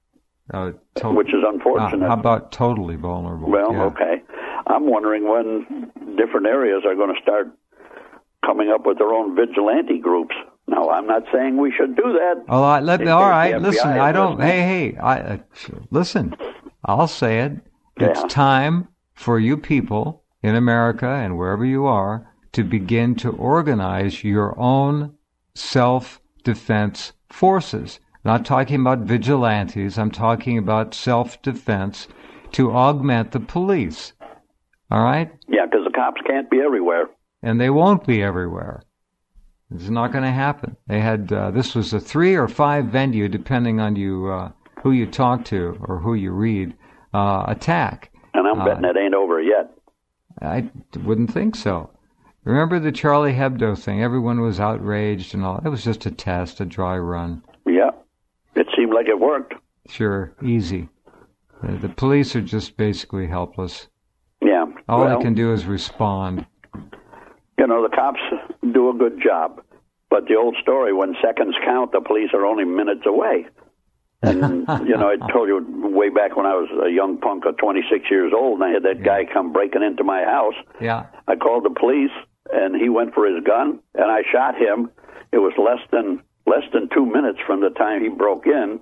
uh, to- which is unfortunate. Uh, how about totally vulnerable? Well, yeah. okay. I'm wondering when different areas are going to start coming up with their own vigilante groups. Now, I'm not saying we should do that. Oh, I, let me, all right, listen, I don't, listening. hey, hey, I, uh, listen, I'll say it. It's yeah. time for you people in America and wherever you are to begin to organize your own self-defense forces. Not talking about vigilantes. I'm talking about self-defense to augment the police. All right? Yeah, because the cops can't be everywhere. And they won't be everywhere. It's not going to happen. They had, uh, this was a three or five venue, depending on you, uh, who you talk to or who you read, uh, attack. And I'm betting uh, it ain't over yet. I wouldn't think so. Remember the Charlie Hebdo thing? Everyone was outraged and all. It was just a test, a dry run. Yeah. It seemed like it worked. Sure, easy. The, the police are just basically helpless. Yeah. All well, they can do is respond. You know, the cops do a good job. But the old story, when seconds count, the police are only minutes away. And, you know, I told you way back when I was a young punk of twenty-six years old, and I had that yeah. guy come breaking into my house. Yeah. I called the police, and he went for his gun, and I shot him. It was less than less than two minutes from the time he broke in,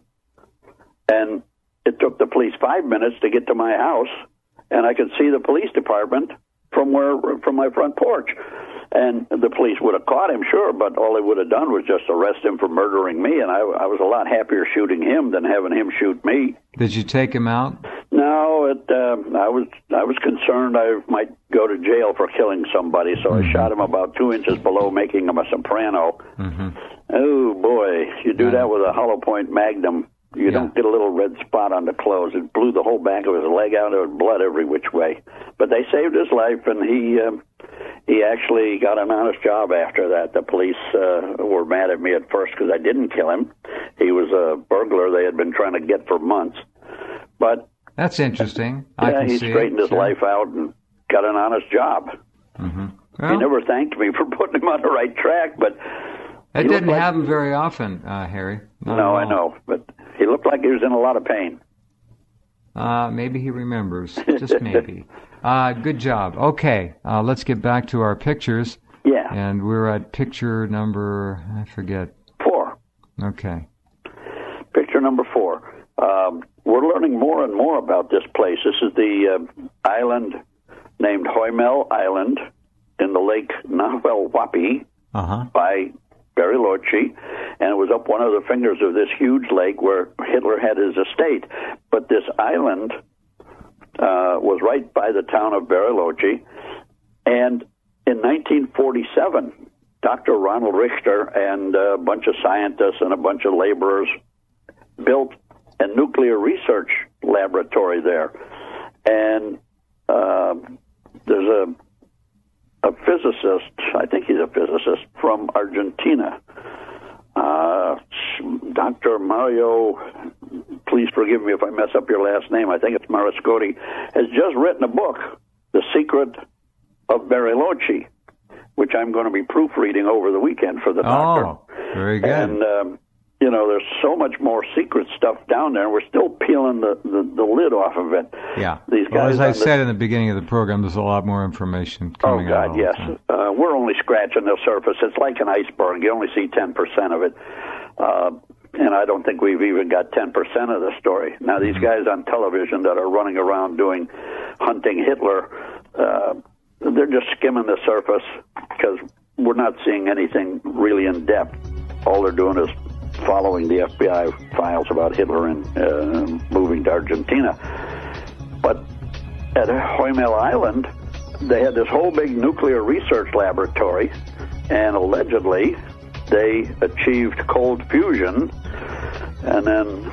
and it took the police five minutes to get to my house, and I could see the police department from where from my front porch. And the police would have caught him, sure, but all they would have done was just arrest him for murdering me, and I, I was a lot happier shooting him than having him shoot me. Did you take him out? No, it, uh, I was I was concerned I might go to jail for killing somebody, so mm-hmm. I shot him about two inches below, making him a soprano. Mm-hmm. Oh, boy, you do yeah. that with a hollow point Magnum, you yeah. don't get a little red spot on the clothes. It blew the whole back of his leg out. There was blood every which way. But they saved his life, and he uh, he actually got an honest job after that. The police uh, were mad at me at first because I didn't kill him. He was a burglar they had been trying to get for months. But that's interesting. Yeah, I can he see straightened it, his sure. life out and got an honest job. Mm-hmm. Well, he never thanked me for putting him on the right track, but that didn't like, happen very often, uh, Harry. Not no, I know, but he looked like he was in a lot of pain. Uh, maybe he remembers, just maybe. uh, good job. Okay, uh, let's get back to our pictures. Yeah. And we're at picture number, I forget. Four. Okay. Picture number four. Um, we're learning more and more about this place. This is the uh, island named Hoymel Island in the lake Nahuelhuapi uh-huh. by Bariloche, and it was up one of the fingers of this huge lake where Hitler had his estate. But this island uh, was right by the town of Bariloche, and in nineteen forty-seven, Doctor Ronald Richter and a bunch of scientists and a bunch of laborers built a nuclear research laboratory there. And uh, there's a a physicist, I think he's a physicist, from Argentina. Uh, Doctor Mario, please forgive me if I mess up your last name, I think it's Marascotti, has just written a book, The Secret of Bariloche, which I'm going to be proofreading over the weekend for the doctor. Oh, very good. And, um, you know, there's so much more secret stuff down there, and we're still peeling the, the, the lid off of it. Yeah. These well, guys as I the, said in the beginning of the program, there's a lot more information coming oh, out. God, yes. Uh, we're only scratching the surface. It's like an iceberg. You only see ten percent of it. Uh, and I don't think we've even got ten percent of the story. Now, these mm-hmm. guys on television that are running around doing hunting Hitler, uh, they're just skimming the surface because we're not seeing anything really in depth. All they're doing is following the F B I files about Hitler and uh, moving to Argentina. But at Hoymel Island, they had this whole big nuclear research laboratory, and allegedly they achieved cold fusion, and then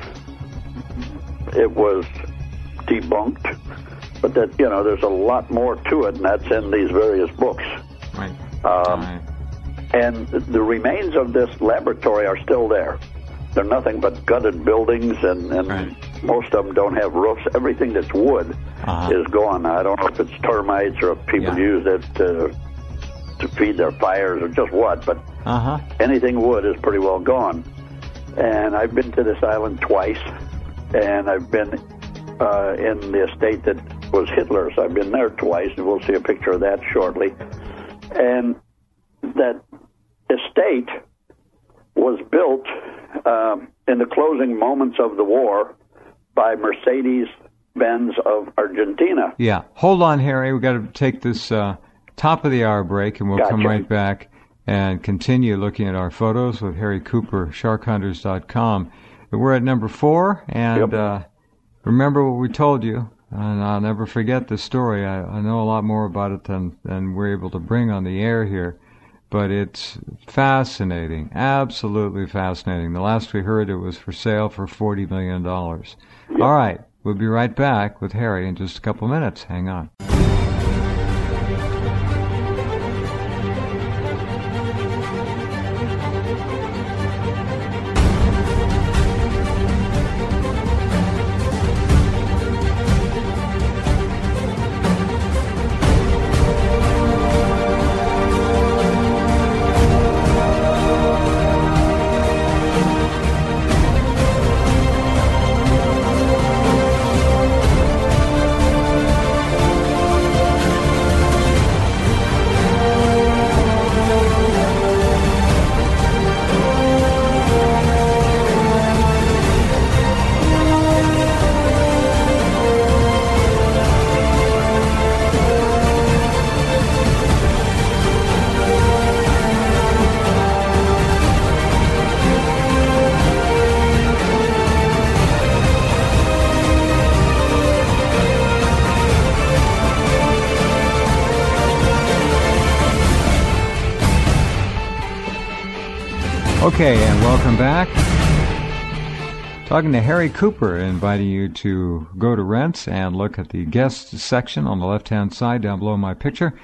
it was debunked. But that, you know, there's a lot more to it, and that's in these various books. Right. Um, right. And the remains of this laboratory are still there. They're nothing but gutted buildings, and, and right. most of them don't have roofs. Everything that's wood uh-huh. is gone. I don't know if it's termites or if people yeah. use it to, to feed their fires or just what, but uh-huh. anything wood is pretty well gone. And I've been to this island twice, and I've been uh, in the estate that was Hitler's. I've been there twice, and we'll see a picture of that shortly. And that estate was built um, in the closing moments of the war by Mercedes-Benz of Argentina. Yeah. Hold on, Harry. We've got to take this uh, top of the hour break, and we'll gotcha. come right back and continue looking at our photos with Harry Cooper, shark hunters dot com. We're at number four, and yep. uh, remember what we told you. and I'll never forget this story. I, I know a lot more about it than, than we're able to bring on the air here, but it's fascinating, absolutely fascinating. The last we heard, it was for sale for forty million dollars. Yep. All right, we'll be right back with Harry in just a couple minutes. Hang on. Okay, and welcome back. Talking to Harry Cooper, inviting you to go to Rense and look at the guests section on the left-hand side down below my picture,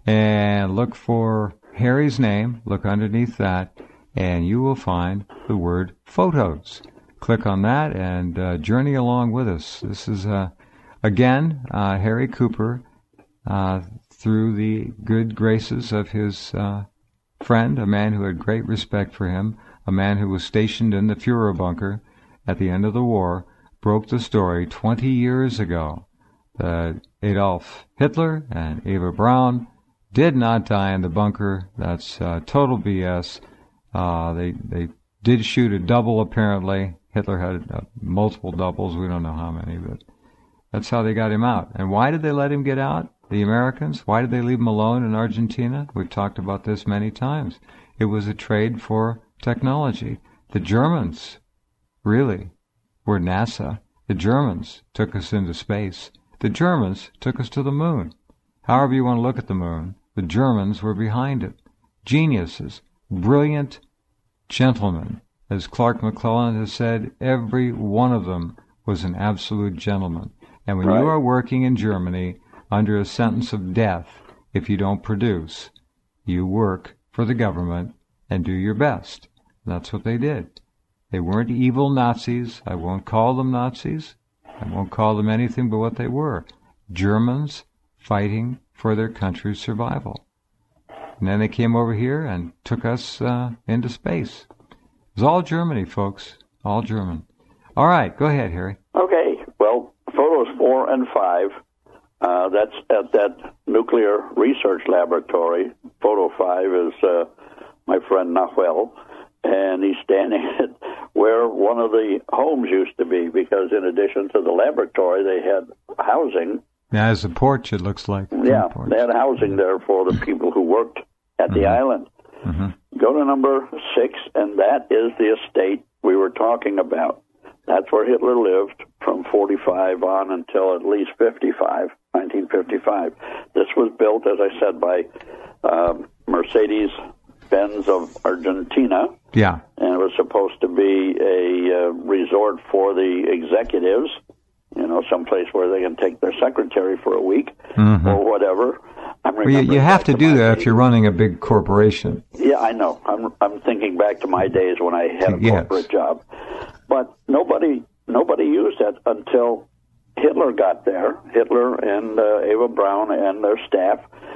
and look for Harry's name. Look underneath that, and you will find the word photos. Click on that and uh, journey along with us. This is, uh, again, uh, Harry Cooper, uh, through the good graces of his uh friend, a man who had great respect for him, a man who was stationed in the Fuhrer bunker at the end of the war, broke the story twenty years ago that Adolf Hitler and Eva Braun did not die in the bunker. That's uh, total B S. Uh, they they did shoot a double, apparently. Hitler had uh, multiple doubles. We don't know how many, but that's how they got him out. And why did they let him get out? The Americans, why did they leave him alone in Argentina? We've talked about this many times. It was a trade for technology. The Germans, really, were NASA. The Germans took us into space. The Germans took us to the moon. However you want to look at the moon, the Germans were behind it. Geniuses, brilliant gentlemen. As Clark McClellan has said, every one of them was an absolute gentleman. And when right. you are working in Germany under a sentence of death, if you don't produce, you work for the government and do your best. That's what they did. They weren't evil Nazis. I won't call them Nazis. I won't call them anything but what they were. Germans fighting for their country's survival. And then they came over here and took us uh, into space. It was all Germany, folks. All German. All right, go ahead, Harry. Okay, well, photos four and five. Uh, that's at that nuclear research laboratory. Photo five is uh, my friend Nahuel, and he's standing at where one of the homes used to be, because in addition to the laboratory, they had housing. Yeah, as a porch, it looks like. Yeah, they had housing there for the people who worked at mm-hmm. the island. Mm-hmm. Go to number six, and that is the estate we were talking about. That's where Hitler lived from forty-five on until at least fifty-five, nineteen fifty-five. This was built, as I said, by um, Mercedes-Benz of Argentina. Yeah. And it was supposed to be a uh, resort for the executives, you know, someplace where they can take their secretary for a week mm-hmm. or whatever. I'm well, you, you have to do that days. If you're running a big corporation. Yeah, I know. I'm I'm thinking back to my days when I had a yes. corporate job. But nobody nobody used it until Hitler got there, Hitler and uh, Eva Braun and their staff.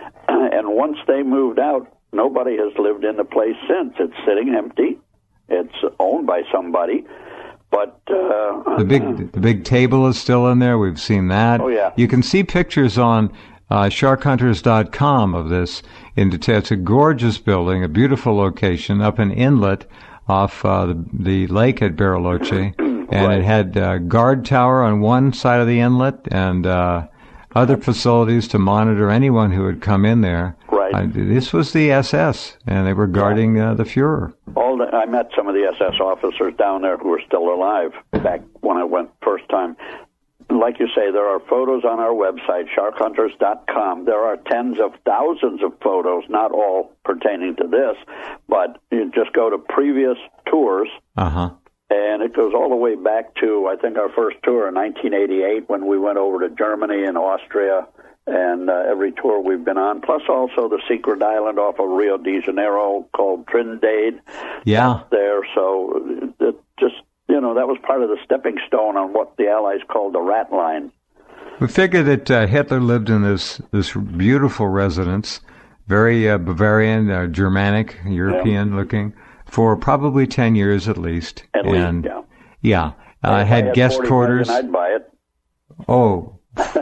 And once they moved out, nobody has lived in the place since. It's sitting empty. It's owned by somebody. But uh, the big the big table is still in there. We've seen that. Oh, yeah. You can see pictures on uh, shark hunters dot com of this in detail. It's a gorgeous building, a beautiful location up an inlet off uh, the, the lake at Bariloche, and right. it had a guard tower on one side of the inlet and uh, other facilities to monitor anyone who would come in there. Right. Uh, this was the S S, and they were guarding uh, the Fuhrer. All the, I met some of the S S officers down there who were still alive back when I went first time. like you say, there are photos on our website, shark hunters dot com. There are tens of thousands of photos, not all pertaining to this, but you just go to previous tours, Uh-huh. and it goes all the way back to, I think, our first tour in nineteen eighty-eight when we went over to Germany and Austria, and uh, every tour we've been on, plus also the secret island off of Rio de Janeiro called Trinidad. Yeah. There, so it just, you know, that was part of the stepping stone on what the Allies called the rat line. We figured that uh, Hitler lived in this, this beautiful residence, very uh, Bavarian, uh, Germanic, European-looking, yeah. for probably ten years at least. At and, least, yeah. Yeah. Uh, had guest quarters. Million, I'd buy it. Oh.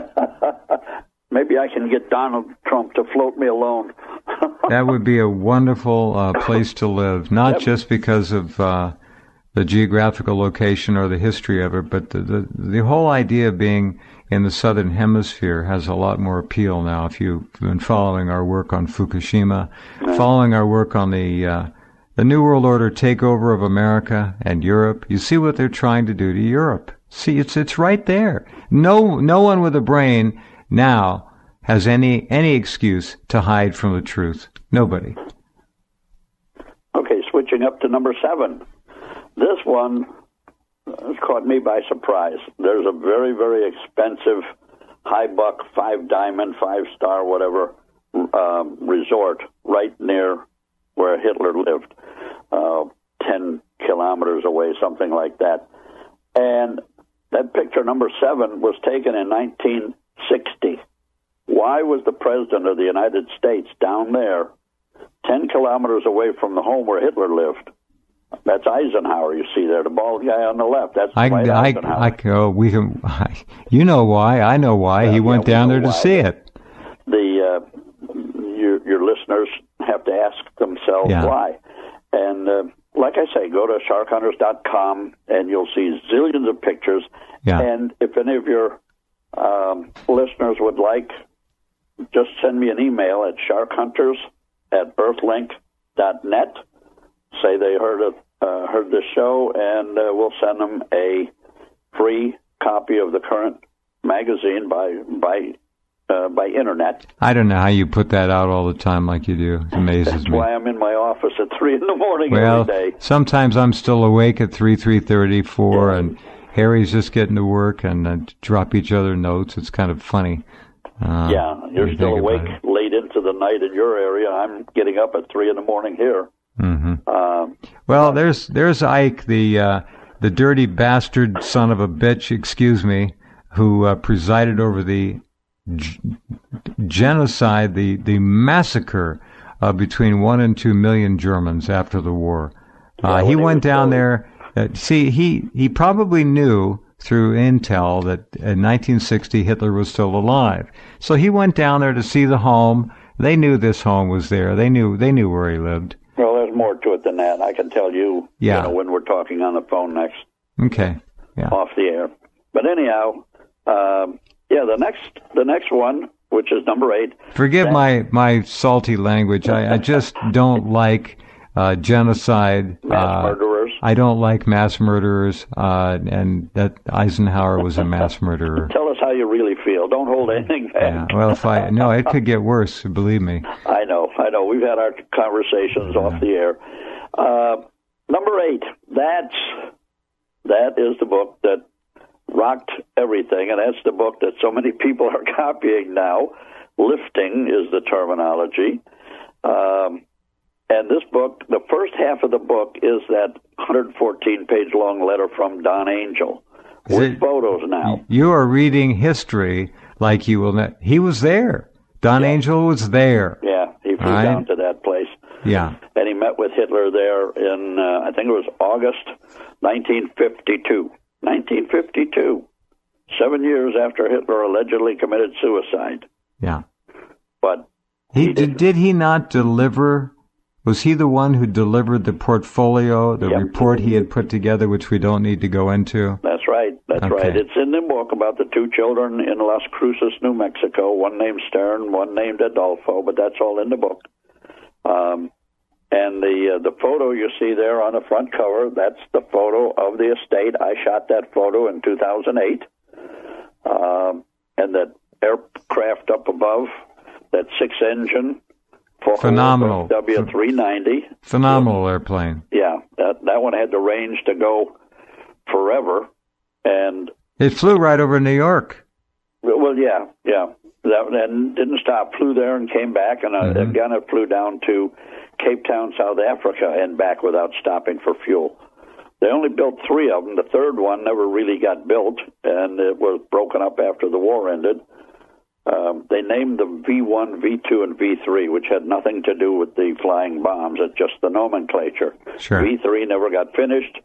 Maybe I can get Donald Trump to float me a loan. That would be a wonderful uh, place to live, not yep. just because of uh, the geographical location or the history of it, but the, the the whole idea of being in the southern hemisphere has a lot more appeal now. If you've been following our work on Fukushima, yeah. following our work on the uh, the New World Order takeover of America and Europe, you see what they're trying to do to Europe. See, it's it's right there. No no one with a brain now has any any excuse to hide from the truth. Nobody. Okay, switching up to number seven. This one has caught me by surprise. There's a very, very expensive, high-buck, five-diamond, five-star, whatever, um, resort right near where Hitler lived, uh, ten kilometers away, something like that. And that picture, number seven, was taken in nineteen sixty. Why was the President of the United States down there, ten kilometers away from the home where Hitler lived? That's Eisenhower, you see there, the bald guy on the left. That's I, Dwight I, Eisenhower. I, oh, we can, I, you know why, I know why. Yeah, he went yeah, down there to why. see it. The uh, your, your listeners have to ask themselves yeah. why. And uh, like I say, go to shark hunters dot com, and you'll see zillions of pictures. Yeah. And if any of your um, listeners would like, just send me an email at sharkhunters at earthlink dot net. Say they heard of, uh, heard the show, and uh, we'll send them a free copy of the current magazine by by uh, by internet. I don't know how you put that out all the time like you do. It amazes That's me. That's why I'm in my office at three in the morning well, every day. Sometimes I'm still awake at three, three thirty, four, yeah. and Harry's just getting to work, and uh, drop each other notes. It's kind of funny. Uh, yeah, you're still awake late into the night in your area. I'm getting up at three in the morning here. Mm-hmm. Um, well, there's there's Ike, the uh, the dirty bastard son of a bitch, excuse me, who uh, presided over the g- genocide, the the massacre of between one and two million Germans after the war. Uh, yeah, he went down told. there. Uh, see, he he probably knew through intel that in nineteen sixty Hitler was still alive. So he went down there to see the home. They knew this home was there. They knew they knew where he lived. Well, there's more to it than that. I can tell you, yeah. you know, when we're talking on the phone next. Okay. Yeah. Off the air. But anyhow, um, yeah, the next the next one, which is number eight. Forgive my, my salty language. I, I just don't like uh, genocide. Mass uh, murderers. I don't like mass murderers, uh, and that Eisenhower was a mass murderer. Tell us how you really feel. Don't hold anything back. Yeah. Well, if I no, it could get worse. Believe me. I know. I know. We've had our conversations yeah. off the air. Uh, number eight. That's that is the book that rocked everything, and that's the book that so many people are copying now. Lifting is the terminology. Um, And this book, the first half of the book is that one hundred fourteen page long letter from Don Angel with it, photos now. You are reading history like you will not. He was there. Don yeah. Angel was there. Yeah, he flew right? down to that place. Yeah. And he met with Hitler there in, uh, I think it was August nineteen fifty-two. nineteen fifty-two. Seven years after Hitler allegedly committed suicide. Yeah. But he, he did, did he not deliver... Was he the one who delivered the portfolio, the yep. report he had put together, which we don't need to go into? That's right. That's okay. right. It's in the book about the two children in Las Cruces, New Mexico, one named Stern, one named Adolfo, but that's all in the book. Um, and the uh, the photo you see there on the front cover, that's the photo of the estate. I shot that photo in two thousand eight. Um, and that aircraft up above, that six-engine, phenomenal W three ninety. Phenomenal airplane. Yeah, that, that one had the range to go forever. And it flew right over New York. Well, yeah, yeah. That and didn't stop. Flew there and came back, and uh, Mm-hmm. again it flew down to Cape Town, South Africa, and back without stopping for fuel. They only built three of them. The third one never really got built, and it was broken up after the war ended. Um, they named them V one, V two, and V three, which had nothing to do with the flying bombs. It's just the nomenclature. Sure. V three never got finished.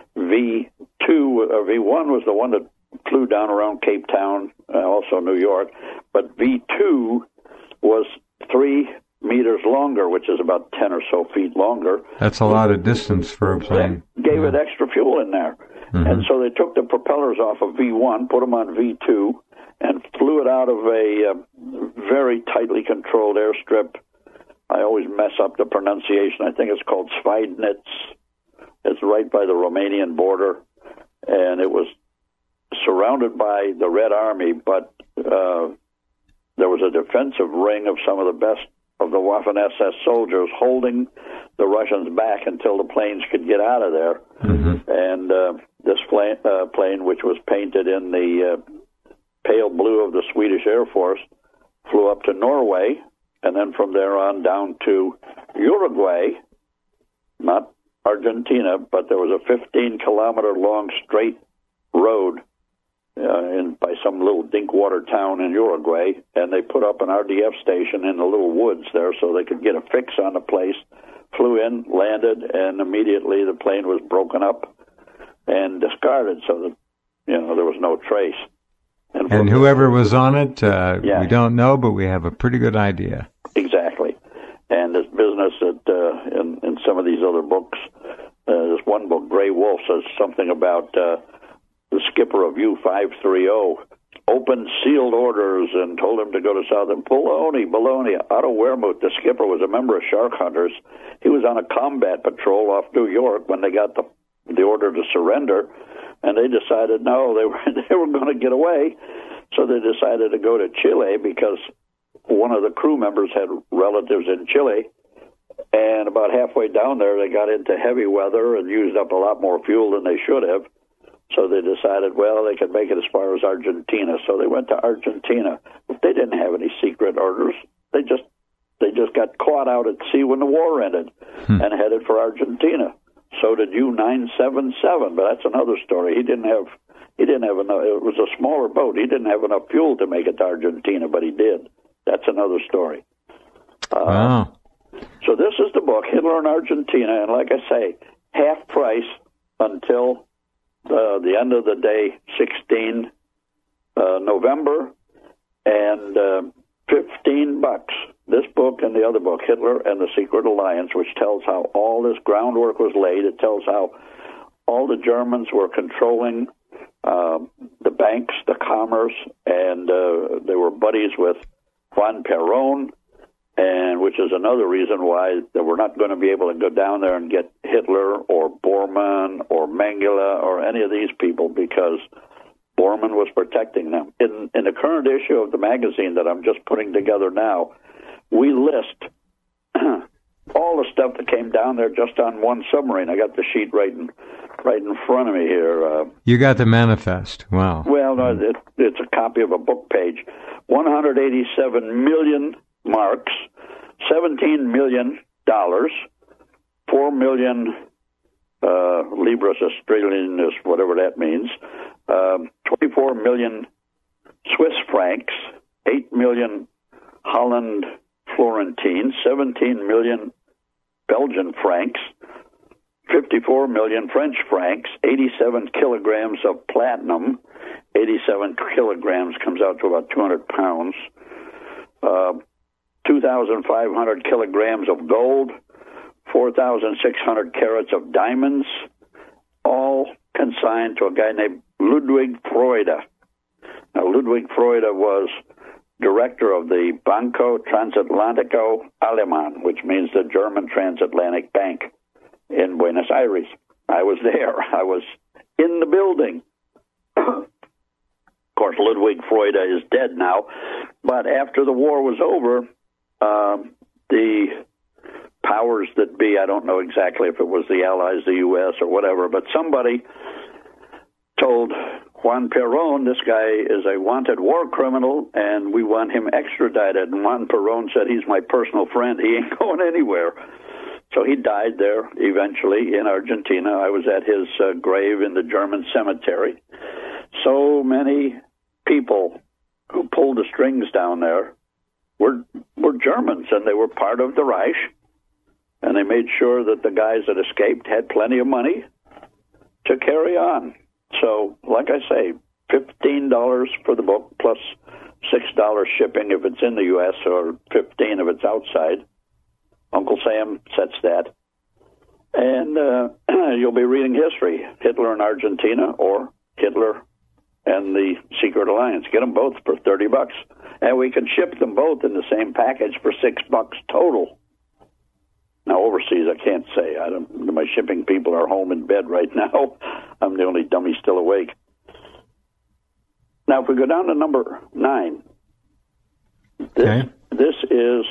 V two, or V one was the one that flew down around Cape Town, uh, also New York. But V two was three meters longer, which is about ten or so feet longer. That's a lot of distance for a plane. They gave yeah. it extra fuel in there. Mm-hmm. And so they took the propellers off of V one, put them on V two, and flew it out of a uh, very tightly controlled airstrip. I always mess up the pronunciation. I think it's called Schweidnitz. It's right by the Romanian border. And it was surrounded by the Red Army, but uh, there was a defensive ring of some of the best of the Waffen-S S soldiers holding the Russians back until the planes could get out of there. Mm-hmm. And uh, this plane, uh, plane, which was painted in the uh, pale blue of the Swedish Air Force, flew up to Norway, and then from there on down to Uruguay, not Argentina, but there was a fifteen kilometer long straight road uh, in by some little dinkwater town in Uruguay, and they put up an R D F station in the little woods there so they could get a fix on the place. Flew in, landed, and immediately the plane was broken up and discarded, so that you know there was no trace. And, and whoever was on it, uh, yeah. we don't know, but we have a pretty good idea. Exactly. And this business that uh, in, in some of these other books, uh, this one book, Gray Wolf, says something about uh, the skipper of U five thirty opened sealed orders and told him to go to Southern. Baloney, baloney. Otto Wermuth, the skipper, was a member of Shark Hunters. He was on a combat patrol off New York when they got the the order to surrender, and they decided no, they were they were going to get away, so they decided to go to Chile because one of the crew members had relatives in Chile, and about halfway down there they got into heavy weather and used up a lot more fuel than they should have, so they decided, well, they could make it as far as Argentina, so they went to Argentina. They didn't have any secret orders. They just they just got caught out at sea when the war ended hmm. and headed for Argentina. So did U nine seventy-seven, but that's another story. He didn't have he didn't have enough. It was a smaller boat. He didn't have enough fuel to make it to Argentina, but he did. That's another story. Uh, wow. So this is the book, Hitler in Argentina, and like I say, half price until uh, the end of the day, sixteen uh, November, and uh, fifteen bucks. This book and the other book, Hitler and the Secret Alliance, which tells how all this groundwork was laid. It tells how all the Germans were controlling uh, the banks, the commerce, and uh, they were buddies with Juan Perón, and which is another reason why they were not going to be able to go down there and get Hitler or Bormann or Mengele or any of these people because Bormann was protecting them. In, in the current issue of the magazine that I'm just putting together now, we list all the stuff that came down there just on one submarine. I got the sheet right in right in front of me here. Uh, you got the manifest. Wow. Well, no, it, it's a copy of a book page. one hundred eighty-seven million marks, seventeen million dollars, four million uh, libras Australian, whatever that means, um, twenty-four million Swiss francs, eight million Holland Florentine, seventeen million Belgian francs, fifty-four million French francs, eighty-seven kilograms of platinum. eighty-seven kilograms comes out to about two hundred pounds. Uh, two thousand five hundred kilograms of gold, four thousand six hundred carats of diamonds, all consigned to a guy named Ludwig Freude. Now, Ludwig Freude was director of the Banco Transatlantico Alemán, which means the German Transatlantic Bank in Buenos Aires. I was there. I was in the building. Of course, Ludwig Freude is dead now. But after the war was over, um, the powers that be, I don't know exactly if it was the Allies, the U S, or whatever, but somebody told Juan Perón, this guy is a wanted war criminal, and we want him extradited. And Juan Perón said, he's my personal friend. He ain't going anywhere. So he died there eventually in Argentina. I was at his uh, grave in the German cemetery. So many people who pulled the strings down there were were Germans, and they were part of the Reich, and they made sure that the guys that escaped had plenty of money to carry on. So, like I say, fifteen dollars for the book plus six dollars shipping if it's in the U S or fifteen dollars if it's outside. Uncle Sam sets that. And uh, you'll be reading history, Hitler in Argentina or Hitler and the Secret Alliance. Get them both for thirty bucks. And we can ship them both in the same package for six bucks total. Now, overseas, I can't say. I don't, my shipping people are home in bed right now. I'm the only dummy still awake. Now, if we go down to number nine, this, okay. this is,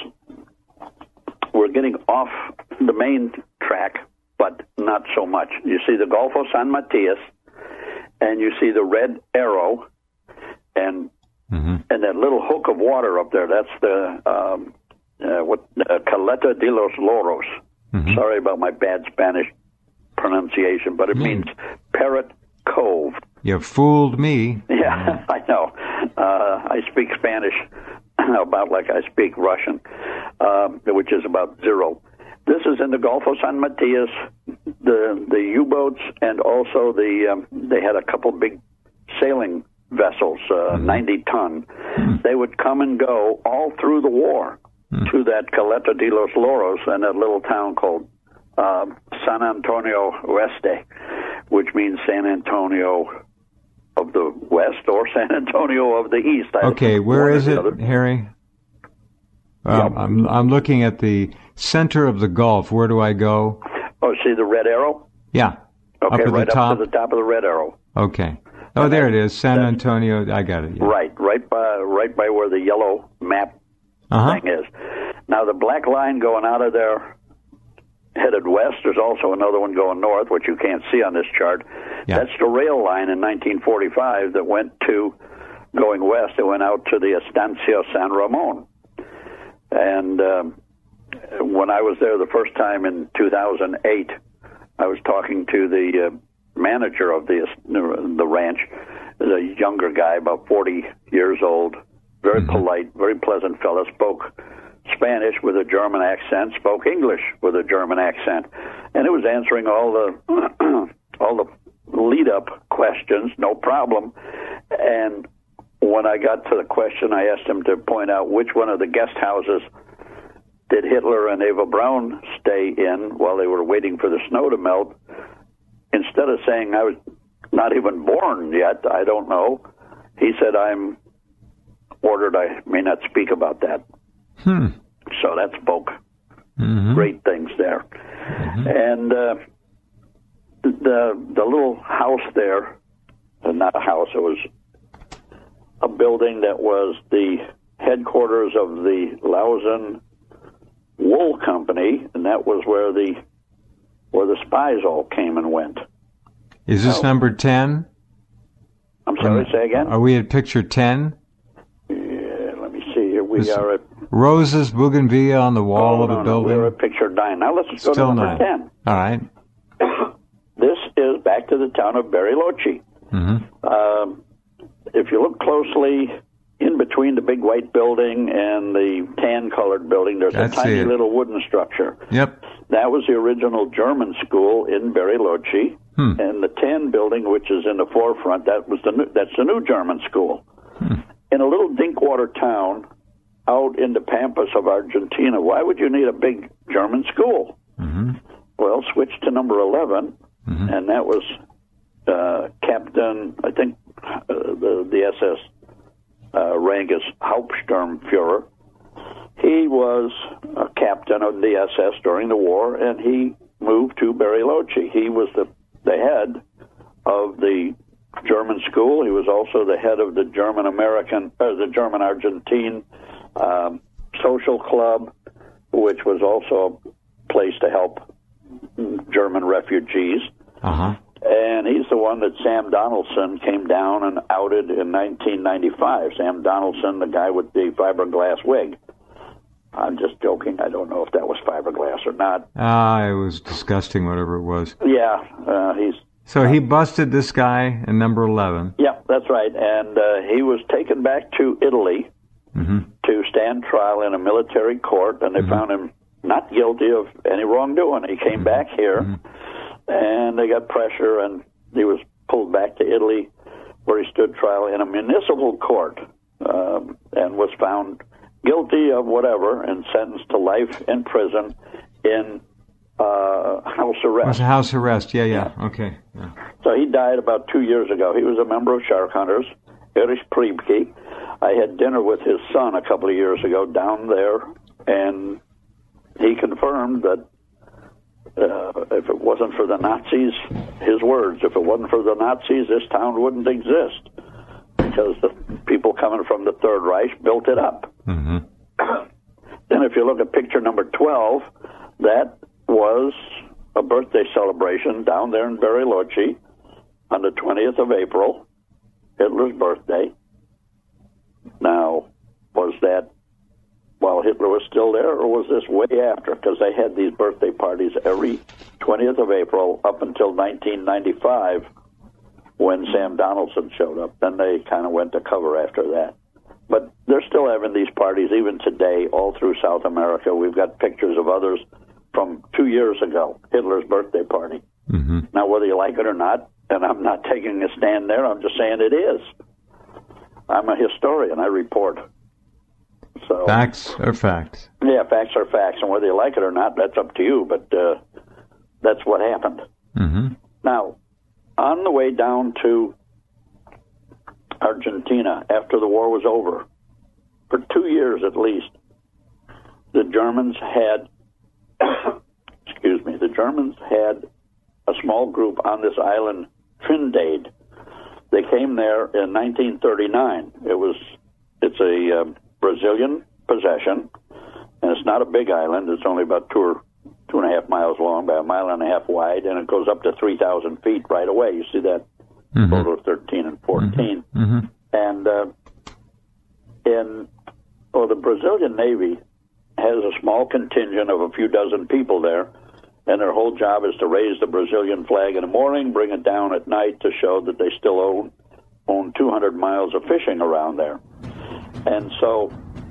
we're getting off the main track, but not so much. You see the Gulf of San Matias, and you see the red arrow, and mm-hmm. and that little hook of water up there, that's the... Um, Uh, what uh, Caleta de los Loros. Mm-hmm. Sorry about my bad Spanish pronunciation, but it mm. means Parrot Cove. You fooled me. Yeah, I know. Uh, I speak Spanish about like I speak Russian, um, which is about zero. This is in the Gulf of San Matias. The the U-boats and also the um, they had a couple big sailing vessels, uh, mm-hmm. ninety ton. Mm-hmm. They would come and go all through the war. To that Caleta de los Loros and that little town called uh, San Antonio Oeste, which means San Antonio of the West or San Antonio of the East. I okay, where is it, other. Harry? Um, yep. I'm I'm looking at the center of the Gulf. Where do I go? Oh, see the red arrow? Yeah. Okay, up right the top? up to the top of the red arrow. Okay. Oh, and there that, it is, San Antonio. I got it. Yeah. Right, right by right by where the yellow map. Uh-huh. Thing is. Now, the black line going out of there, headed west, there's also another one going north, which you can't see on this chart. Yeah. That's the rail line in nineteen forty-five that went to, going west, it went out to the Estancia San Ramon. And um, when I was there the first time in two thousand eight, I was talking to the uh, manager of the, the ranch, a younger guy, about forty years old. Very mm-hmm. polite, very pleasant fellow, spoke Spanish with a German accent, spoke English with a German accent, and it was answering all the all the lead-up questions, no problem. And when I got to the question, I asked him to point out which one of the guest houses did Hitler and Eva Braun stay in while they were waiting for the snow to melt. Instead of saying I was not even born yet, I don't know, he said, I'm ordered I may not speak about that. Hmm. So that spoke mm-hmm. great things there. Mm-hmm. And uh, the the little house there, uh, not a house, it was a building that was the headquarters of the Lausanne Wool Company, and that was where the where the spies all came and went. Is this so, number ten? I'm sorry, um, say again? Are we at picture ten? We this are at roses, bougainvillea on the wall oh, of no, a building. No, we're at picture nine. Now let's go Still to number nine. ten. All right. This is back to the town of Bariloche. Mm-hmm. Um, if you look closely, in between the big white building and the tan-colored building, there's That's a tiny it. little wooden structure. Yep. That was the original German school in Bariloche, hmm. and the tan building, which is in the forefront, that was the new, that's the new German school. Hmm. In a little Dinkwater town out in the pampas of Argentina, why would you need a big German school? Mm-hmm. Well, switch to number eleven, mm-hmm. and that was uh, Captain, I think uh, the, the S S uh, rank is Hauptsturmführer. He was a captain of the S S during the war, and he moved to Bariloche. He was the, the head of the German school. He was also the head of the German American, uh, the German Argentine um, social club, which was also a place to help German refugees. Uh-huh. And he's the one that Sam Donaldson came down and outed in nineteen ninety-five. Sam Donaldson, the guy with the fiberglass wig. I'm just joking. I don't know if that was fiberglass or not. Ah, it was disgusting, whatever it was. Yeah, uh, he's... So he busted this guy in number eleven. Yeah, that's right. And uh, he was taken back to Italy mm-hmm. to stand trial in a military court, and they mm-hmm. found him not guilty of any wrongdoing. He came mm-hmm. back here, mm-hmm. and they got pressure, and he was pulled back to Italy, where he stood trial in a municipal court, um, and was found guilty of whatever and sentenced to life in prison in uh, house arrest. House arrest, yeah, yeah, yeah. Okay. Yeah. So he died about two years ago. He was a member of Shark Hunters, Erich Priebke. I had dinner with his son a couple of years ago down there, and he confirmed that uh, if it wasn't for the Nazis, his words, if it wasn't for the Nazis, this town wouldn't exist, because the people coming from the Third Reich built it up. Mm-hmm. Then if you look at picture number twelve, that was a birthday celebration down there in Bariloche on the twentieth of April, Hitler's birthday. Now, was that while Hitler was still there, or was this way after? Because they had these birthday parties every twentieth of April up until nineteen ninety-five, when Sam Donaldson showed up. Then they kind of went to cover after that. But they're still having these parties even today all through South America. We've got pictures of others from two years ago, Hitler's birthday party. Mm-hmm. Now, whether you like it or not, and I'm not taking a stand there, I'm just saying it is. I'm a historian. I report. So facts are facts. Yeah, facts are facts. And whether you like it or not, that's up to you. But uh, that's what happened. Mm-hmm. Now, on the way down to Argentina after the war was over, for two years at least, the Germans had, excuse me, the Germans had a small group on this island, Trindade. They came there in nineteen thirty-nine. It was, it's a uh, Brazilian possession, and it's not a big island. It's only about two or two and a half miles long by a mile and a half wide, and it goes up to three thousand feet right away. You see that mm-hmm. photo thirteen and fourteen. Mm-hmm. And uh, in, well, the Brazilian Navy has a small contingent of a few dozen people there, and their whole job is to raise the Brazilian flag in the morning, bring it down at night to show that they still own, own two hundred miles of fishing around there. And so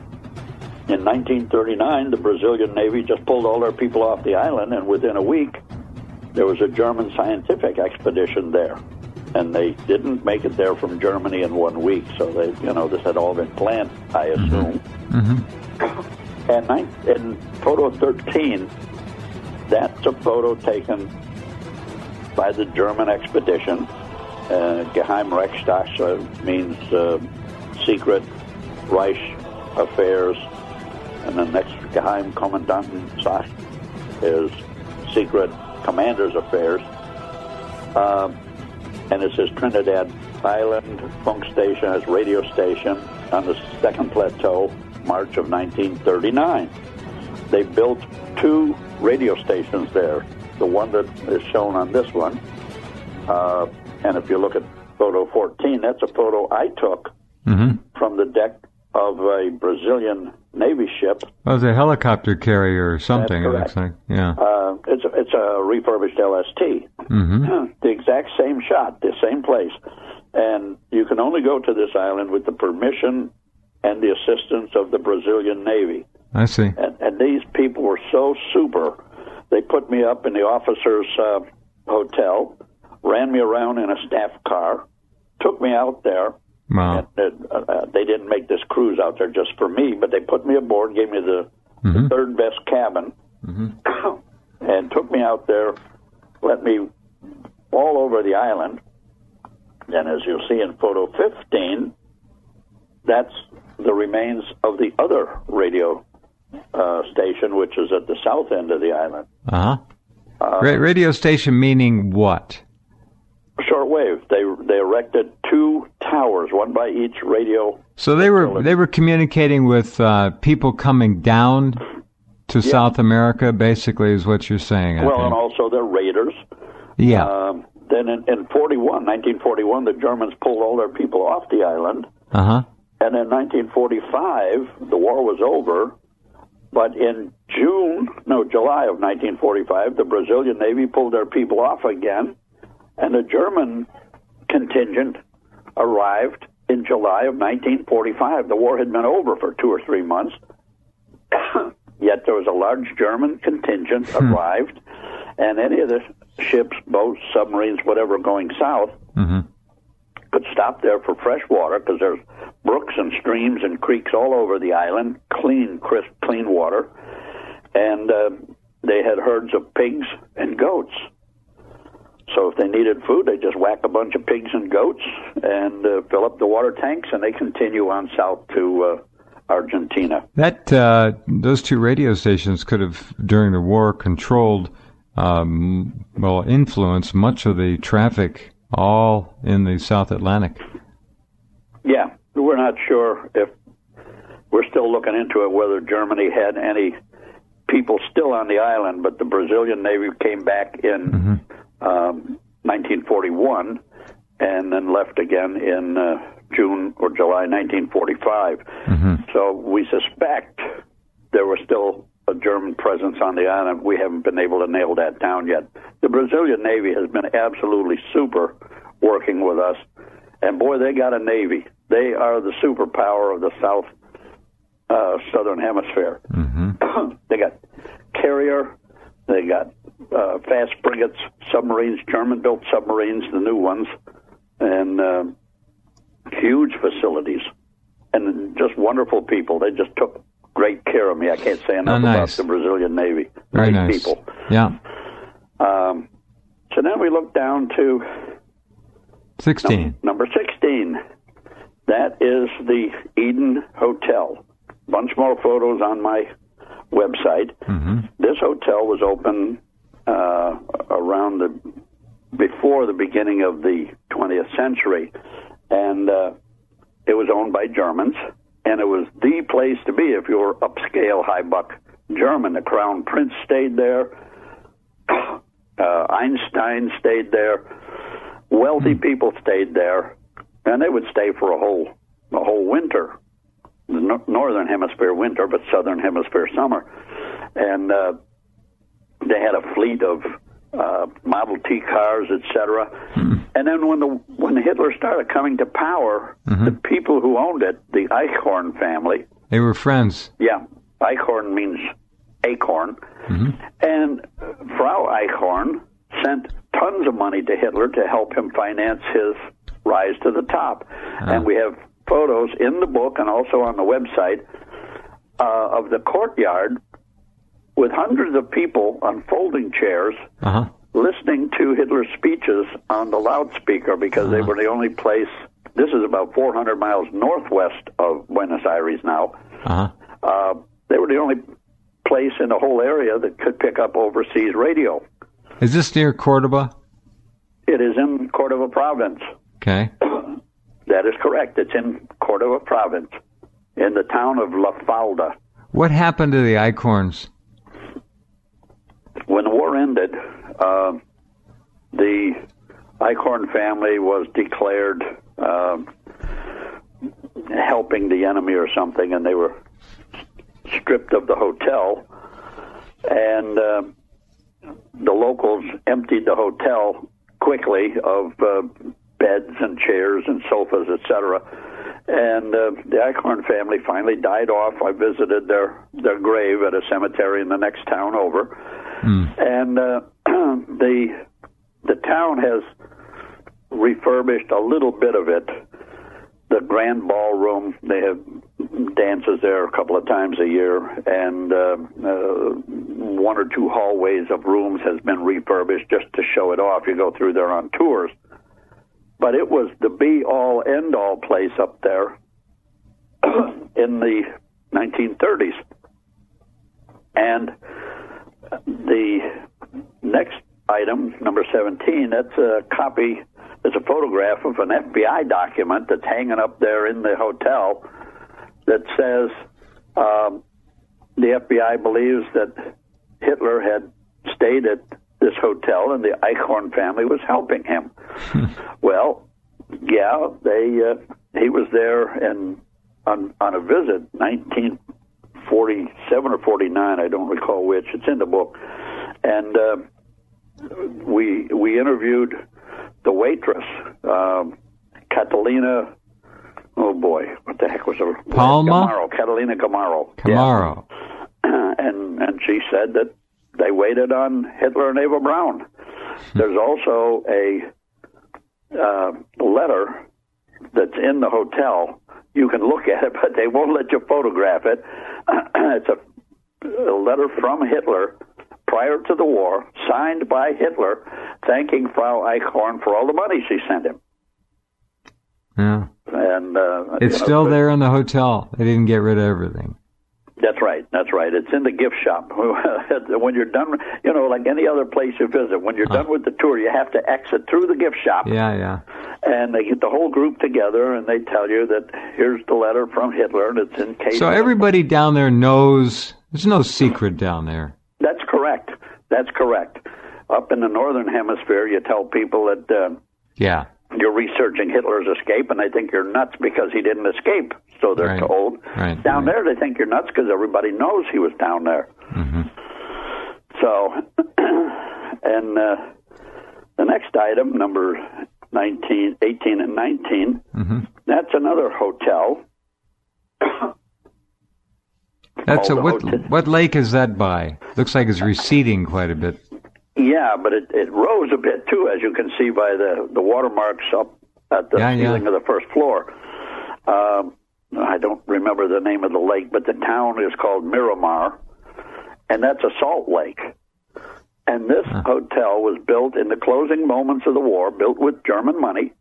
in nineteen thirty-nine, the Brazilian Navy just pulled all their people off the island, and within a week, there was a German scientific expedition there. And they didn't make it there from Germany in one week, so they, you know, this had all been planned, I assume. Mm-hmm. And nine, in photo thirteen, that's a photo taken by the German expedition. Uh, Geheimrechtsstaat uh, means uh, secret Reich affairs, and the next Geheimkommandantensache is secret commander's affairs. Um, and it says Trinidad Island Funk Station as radio station on the second plateau, March of nineteen thirty-nine. They built two radio stations there. The one that is shown on this one, uh, and if you look at photo fourteen, that's a photo I took mm-hmm. from the deck of a Brazilian Navy ship. Oh, it's a helicopter carrier or something, it looks like. Yeah. Uh, it's, a, it's a refurbished L S T. Mm-hmm. The exact same shot, the same place. And you can only go to this island with the permission and the assistance of the Brazilian Navy. I see. And, and these people were so super. They put me up in the officers' uh, hotel, ran me around in a staff car, took me out there. Wow. And, uh, uh, they didn't make this cruise out there just for me, but they put me aboard, gave me the, mm-hmm. the third best cabin, mm-hmm. and took me out there, let me all over the island. And as you'll see in photo fifteen, that's the remains of the other radio uh, station, which is at the south end of the island. Uh-huh. Uh, Ra- radio station meaning what? Shortwave shortwave. They they erected two towers, one by each radio. So they were facility. they were communicating with uh, people coming down to Yeah. South America, basically, is what you're saying. I Well, think. and also they're raiders. yeah. Um, then in, in forty-one, nineteen forty-one, the Germans pulled all their people off the island. Uh huh. And in nineteen forty-five, the war was over. But in June, no, July of nineteen forty-five, the Brazilian Navy pulled their people off again. And the German contingent arrived in July of nineteen forty-five. The war had been over for two or three months. Yet there was a large German contingent Hmm. arrived. And any of the ships, boats, submarines, whatever, going south, Mm-hmm. could stop there for fresh water because there's brooks and streams and creeks all over the island, clean, crisp, clean water. And uh, they had herds of pigs and goats. So if they needed food, they just whack a bunch of pigs and goats and uh, fill up the water tanks, and they continue on south to uh, Argentina. That uh, those two radio stations could have, during the war, controlled, um, well, influenced much of the traffic all in the South Atlantic. Yeah, we're not sure if we're still looking into it whether Germany had any people still on the island, but the Brazilian Navy came back in Mm-hmm. um, nineteen forty-one and then left again in uh, June or July nineteen forty-five. Mm-hmm. So we suspect there was still a German presence on the island. We haven't been able to nail that down yet. The Brazilian Navy has been absolutely super working with us. And boy, they got a Navy. They are the superpower of the South uh, Southern Hemisphere. Mm-hmm. They got carrier, they got uh, fast frigates, submarines, German-built submarines, the new ones, and uh, huge facilities, and just wonderful people. They just took great care of me. I can't say enough Oh, nice. about the Brazilian Navy. Very Great nice. people. Yeah. Um, so then we look down to sixteen. number sixteen. That is the Eden Hotel. Bunch more photos on my website. Mm-hmm. This hotel was open uh, around the before the beginning of the twentieth century, and uh, it was owned by Germans, and it was the place to be if you were upscale, high buck German. The Crown Prince stayed there. Uh, Einstein stayed there. Wealthy people stayed there, and they would stay for a whole a whole winter, the no- northern hemisphere winter, but southern hemisphere summer. And uh, they had a fleet of uh, Model T cars, et cetera. Mm-hmm. And then when the when Hitler started coming to power, Mm-hmm. the people who owned it, the Eichhorn family, They were friends. yeah, Eichhorn means acorn. Mm-hmm. And Frau Eichhorn sent tons of money to Hitler to help him finance his rise to the top. And we have photos in the book and also on the website uh, of the courtyard with hundreds of people on folding chairs Uh-huh. listening to Hitler's speeches on the loudspeaker because they were the only place. This is about four hundred miles northwest of Buenos Aires now. Uh-huh. Uh, they were the only place in the whole area that could pick up overseas radio. Is this near Cordoba? It is in Cordova province. Okay. That is correct. It's in Cordova province, in the town of La Falda. What happened to the Eichhorns? When the war ended, uh, the Eichhorn family was declared uh, helping the enemy or something, and they were stripped of the hotel. And uh, the locals emptied the hotel quickly of uh, beds and chairs and sofas, et cetera. And uh, the Eichhorn family finally died off. I visited their, their grave at a cemetery in the next town over. Mm. And uh, the the town has refurbished a little bit of it. The grand ballroom, they have dances there a couple of times a year, and uh, uh, one or two hallways of rooms has been refurbished just to show it off. You go through there on tours. But it was the be-all, end-all place up there in the nineteen thirties. And the next item, number seventeen, that's a copy is a photograph of an F B I document that's hanging up there in the hotel that says um, the F B I believes that Hitler had stayed at this hotel and the Eichhorn family was helping him. Well, yeah, they uh, he was there and on on a visit, nineteen forty-seven or forty-nine, I don't recall which. It's in the book, and uh, we we interviewed the waitress, um, Catalina. Oh boy, what the heck was her? Palma? Camaro, Catalina Camaro. Camaro. Yeah. and and she said that they waited on Hitler and Eva Braun. There's also a uh, letter that's in the hotel. You can look at it, but they won't let you photograph it. It's a, a letter from Hitler prior to the war, signed by Hitler, thanking Frau Eichhorn for all the money she sent him. Yeah. And uh, it's you know, still but, there in the hotel. They didn't get rid of everything. That's right. That's right. It's in the gift shop. When you're done, you know, like any other place you visit, when you're huh. done with the tour, you have to exit through the gift shop. Yeah, yeah. And they get the whole group together, and they tell you that here's the letter from Hitler, and it's in case. So everybody down there knows. There's no secret down there. That's correct. That's correct. Up in the northern hemisphere, you tell people that. Uh, yeah. You're researching Hitler's escape, and they think you're nuts because he didn't escape, so they're right. told. Right. Down right. there, they think you're nuts because everybody knows he was down there. Mm-hmm. So, and uh, the next item, number nineteen, eighteen and nineteen, mm-hmm. that's another hotel. That's a, what, hotel. What lake is that by? Looks like it's receding quite a bit. Yeah, but it, it rose a bit, too, as you can see by the, the watermarks up at the yeah, ceiling yeah. of the first floor. Um, I don't remember the name of the lake, but the town is called Miramar, and that's a salt lake. And this huh. hotel was built in the closing moments of the war, built with German money,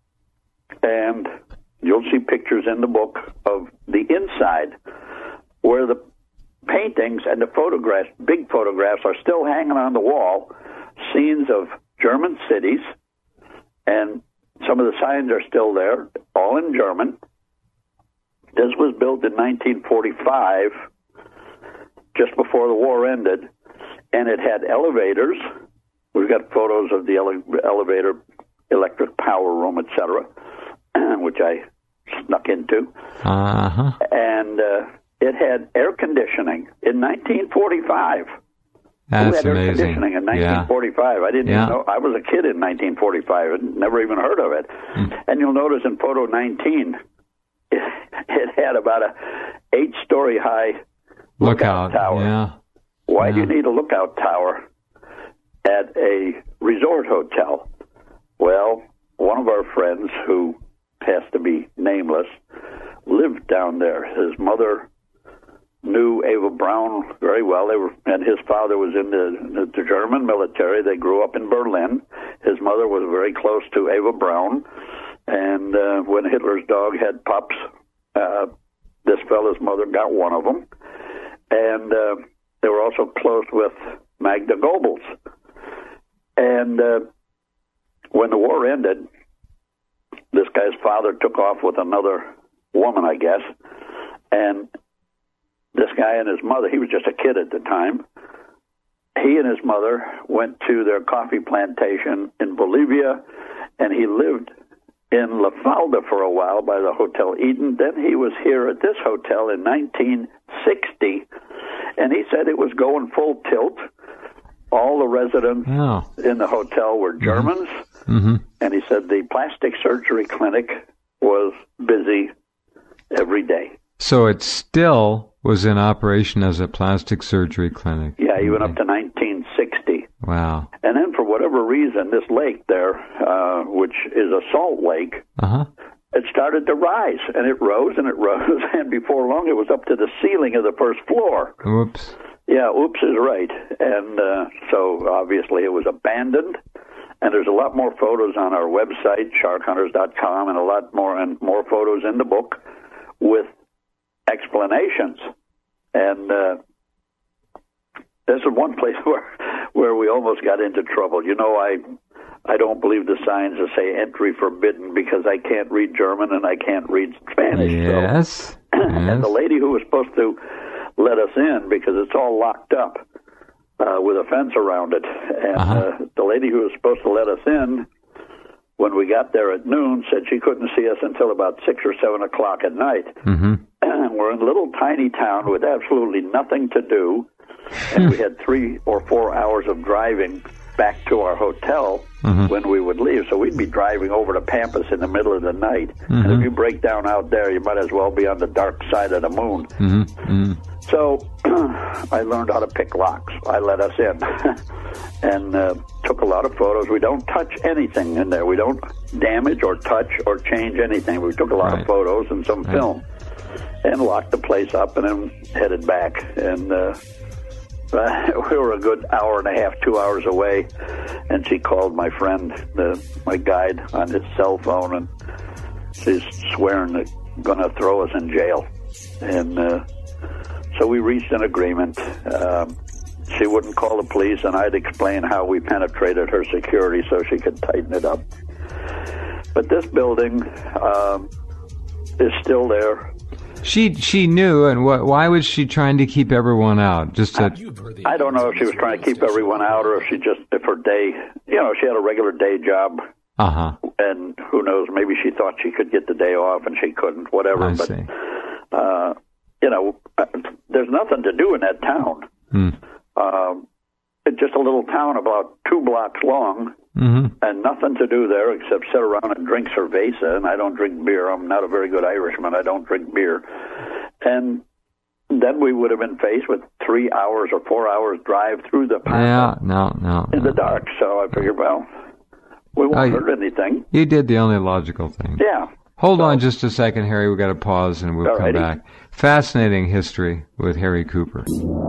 and you'll see pictures in the book of the inside, where the paintings and the photographs, big photographs, are still hanging on the wall, scenes of German cities, and some of the signs are still there, all in German. This was built in nineteen forty-five, just before the war ended, and it had elevators. We've got photos of the ele- elevator, electric power room, et cetera, which I snuck into. Uh-huh. And uh, it had air conditioning in nineteen forty-five. That's Who had amazing. Air conditioning in nineteen forty-five? Yeah. I didn't yeah. even know. I was a kid in nineteen forty-five and never even heard of it. Mm. And you'll notice in photo nineteen, it, it had about a eight-story high lookout, lookout tower. Yeah. Why yeah. do you need a lookout tower at a resort hotel? Well, one of our friends, who has to be nameless, lived down there. His mother knew Eva Braun very well. They were, and his father was in the, the German military. They grew up in Berlin. His mother was very close to Eva Braun. And uh, when Hitler's dog had pups, uh, this fellow's mother got one of them. And uh, they were also close with Magda Goebbels. And uh, when the war ended, this guy's father took off with another woman, I guess. And this guy and his mother, he was just a kid at the time, he and his mother went to their coffee plantation in Bolivia, and he lived in La Falda for a while by the Hotel Eden. Then he was here at this hotel in nineteen sixty, and he said it was going full tilt. All the residents oh. in the hotel were Germans, mm-hmm. and he said the plastic surgery clinic was busy every day. So it still was in operation as a plastic surgery clinic. Yeah, even up to nineteen sixty. Wow. And then for whatever reason, this lake there, uh, which is a salt lake, uh-huh. it started to rise, and it rose and it rose, and before long it was up to the ceiling of the first floor. Oops. Yeah, oops is right. And uh, so obviously it was abandoned, and there's a lot more photos on our website, shark hunters dot com, and a lot more and more photos in the book with explanations. And uh, this is one place where where we almost got into trouble. You know, I I don't believe the signs that say entry forbidden because I can't read German and I can't read Spanish. Yes. So. yes. And the lady who was supposed to let us in, because it's all locked up uh, with a fence around it, and uh-huh. uh, the lady who was supposed to let us in, when we got there at noon, said she couldn't see us until about six or seven o'clock at night. Mm-hmm. We're in a little tiny town with absolutely nothing to do, and we had three or four hours of driving back to our hotel mm-hmm. when we would leave. So we'd be driving over to Pampas in the middle of the night. Mm-hmm. And if you break down out there, you might as well be on the dark side of the moon. Mm-hmm. Mm-hmm. So I learned how to pick locks. I let us in and uh, took a lot of photos. We don't touch anything in there. We don't damage or touch or change anything. We took a lot right. of photos and some right. film and locked the place up and then headed back. And uh, we were a good hour and a half, two hours away, and she called my friend, the, my guide, on his cell phone, and she's swearing they're going to throw us in jail. And uh, so we reached an agreement. Um, she wouldn't call the police, and I'd explain how we penetrated her security so she could tighten it up. But this building um, is still there. She she knew, and wh- why was she trying to keep everyone out? Just to... I don't know if she was trying to keep everyone out or if she just, if her day, you know, she had a regular day job. Uh-huh. And who knows, maybe she thought she could get the day off and she couldn't, whatever. I but, see. Uh, you know, there's nothing to do in that town. Hmm. Um, it's just a little town about two blocks long. Mm-hmm. And nothing to do there except sit around and drink cerveza, and I don't drink beer. I'm not a very good Irishman. I don't drink beer. And then we would have been faced with three hours or four hours drive through the yeah, no, no, in no. the dark. So I figured, well, we won't oh, hurt anything. You did the only logical thing. Yeah. Hold so, on just a second, Harry. We've got to pause, and we'll come back. Fascinating history with Harry Cooper.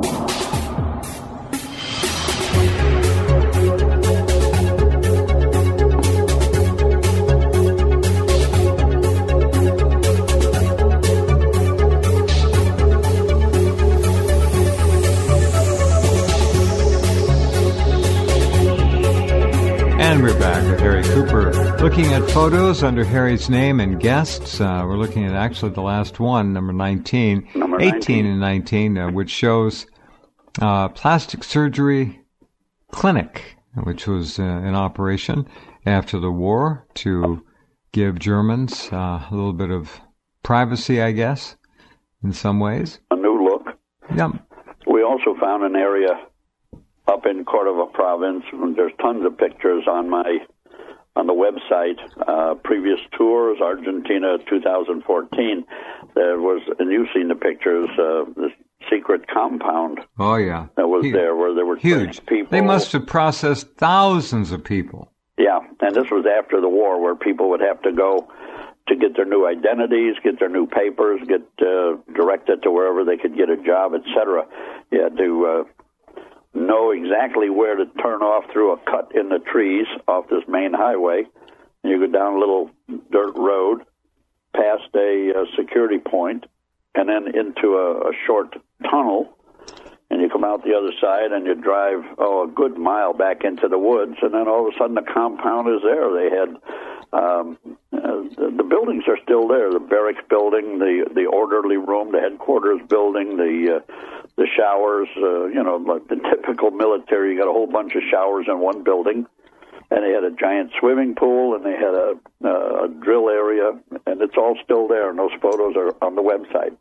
And we're back with Harry Cooper, looking at photos under Harry's name and guests. Uh, we're looking at actually the last one, number nineteen, number eighteen and nineteen, uh, which shows uh, plastic surgery clinic, which was uh, in operation after the war to give Germans uh, a little bit of privacy, I guess, in some ways. A new look. Yep. We also found an area up in Cordova province. There's tons of pictures on my on the website. Uh, previous tours, Argentina two thousand fourteen. There was, and you've seen the pictures, uh, the secret compound. Oh yeah, that was huge. There where there were huge people. They must have processed thousands of people. Yeah, and this was after the war, where people would have to go to get their new identities, get their new papers, get uh, directed to wherever they could get a job, et cetera. You had to uh, know exactly where to turn off through a cut in the trees off this main highway. And you go down a little dirt road, past a, a security point, and then into a, a short tunnel. And you come out the other side and you drive, oh, a good mile back into the woods, and then all of a sudden the compound is there. They had, um, uh, the, the buildings are still there. The barracks building, the the orderly room, the headquarters building, the uh, the showers, uh, you know, like the typical military. You got a whole bunch of showers in one building. And they had a giant swimming pool, and they had a, uh, a drill area, and it's all still there, and those photos are on the website.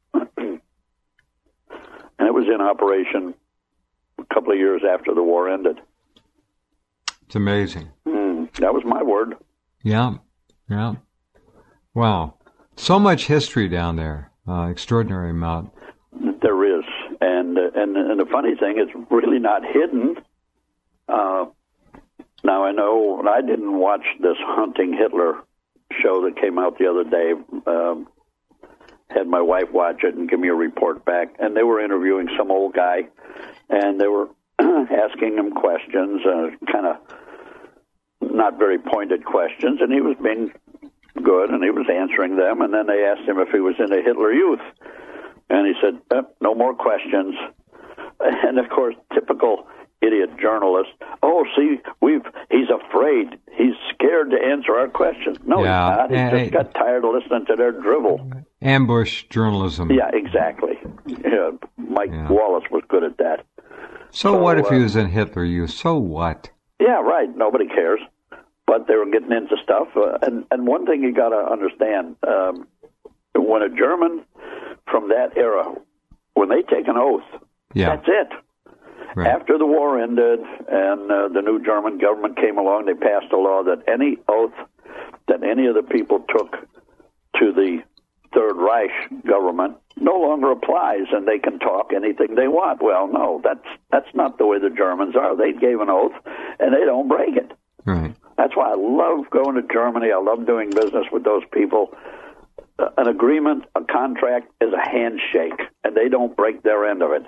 And it was in operation a couple of years after the war ended. It's amazing. Mm, that was my word. Yeah, yeah. Wow. So much history down there. Uh, extraordinary amount. There is. And, uh, and, and the funny thing, it's really not hidden. Uh, now, I know I didn't watch this Hunting Hitler show that came out the other day. Um, had my wife watch it and give me a report back. And they were interviewing some old guy, and they were asking him questions, uh, kind of not very pointed questions, and he was being good, and he was answering them. And then they asked him if he was in the Hitler Youth. And he said, eh, no more questions. And, of course, typical idiot journalist. Oh, see, we've he's afraid. He's scared to answer our questions. No, yeah. he's not. He and, just got tired of listening to their drivel. Ambush journalism. Yeah, exactly. Yeah, Mike yeah. Wallace was good at that. So, so what if uh, he was in Hitler Youth? So what? Yeah, right. Nobody cares. But they were getting into stuff. Uh, and, and one thing you got to understand, um, when a German from that era, when they take an oath, yeah. that's it. Right. After the war ended and uh, the new German government came along, they passed a law that any oath that any of the people took to the Third Reich government no longer applies, and they can talk anything they want. Well, no, that's that's not the way the Germans are. They gave an oath, and they don't break it. Right. That's why I love going to Germany. I love doing business with those people. Uh, an agreement, a contract, is a handshake, and they don't break their end of it.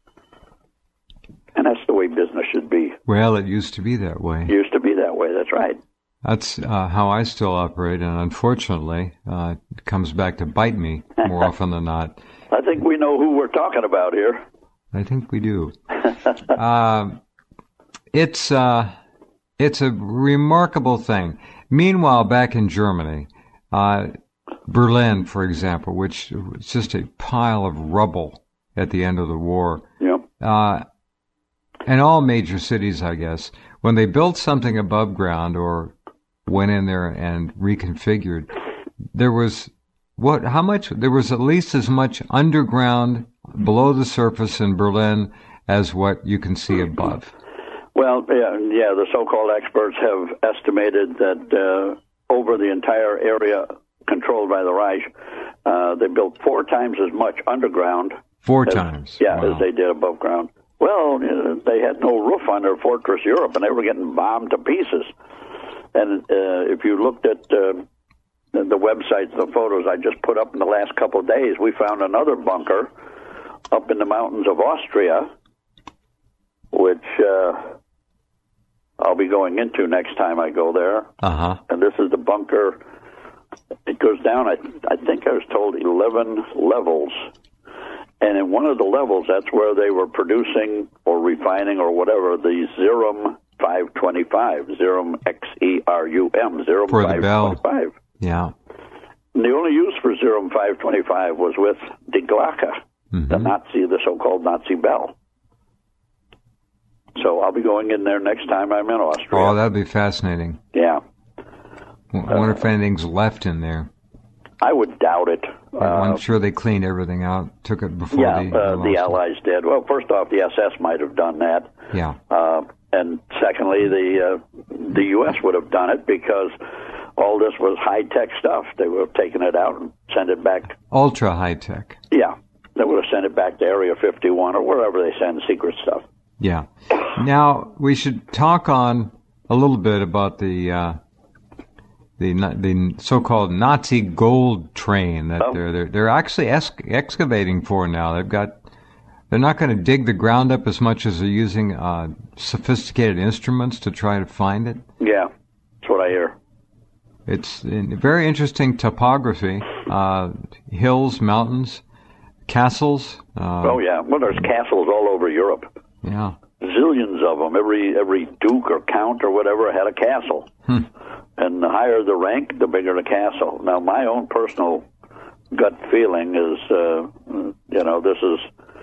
And that's the way business should be. Well, it used to be that way. It used to be that way, that's right. That's uh, how I still operate, and unfortunately, uh, it comes back to bite me more often than not. I think we know who we're talking about here. I think we do. uh, it's uh, it's a remarkable thing. Meanwhile, back in Germany, uh, Berlin, for example, which was just a pile of rubble at the end of the war. Yep. Uh, and all major cities, I guess, when they built something above ground or went in there and reconfigured, there was what? How much? There was at least as much underground below the surface in Berlin as what you can see above. Well, yeah, yeah. The so-called experts have estimated that uh, over the entire area controlled by the Reich, uh, they built four times as much underground. Four as, times. Yeah, wow. as they did above ground. Well, uh, they had no roof on their fortress Europe, and they were getting bombed to pieces. And uh, if you looked at uh, the, the websites, the photos I just put up in the last couple of days, we found another bunker up in the mountains of Austria, which uh, I'll be going into next time I go there. Uh-huh. And this is the bunker. It goes down, I, I think I was told, eleven levels. And in one of the levels, that's where they were producing or refining or whatever the Xerum five twenty-five, Xerum X E R U M, Xerum For the five twenty-five. bell. Yeah. And the only use for Xerum five twenty-five was with Die Glocke, mm-hmm. the Nazi, the so-called Nazi bell. So I'll be going in there next time I'm in Austria. Oh, that'd be fascinating. Yeah. I wonder uh, if anything's left in there. I would doubt it. Uh, I'm sure they cleaned everything out, took it before yeah, the... uh, the Allies it. did. Well, first off, the S S might have done that. Yeah. Uh, and secondly, the uh, the U S would have done it because all this was high-tech stuff. They would have taken it out and sent it back. Ultra high-tech. Yeah. They would have sent it back to Area fifty-one or wherever they send secret stuff. Yeah. Now, we should talk on a little bit about the... Uh, The the so-called Nazi gold train that oh. they're they're they're actually ex- excavating for now. They've got they're not going to dig the ground up as much as they're using uh, sophisticated instruments to try to find it. Yeah, that's what I hear. It's in very interesting topography: uh, hills, mountains, castles. Uh, oh yeah, well there's castles all over Europe. Yeah, zillions of them. Every every duke or count or whatever had a castle. Hmm. And the higher the rank, the bigger the castle. Now, my own personal gut feeling is, uh, you know, this is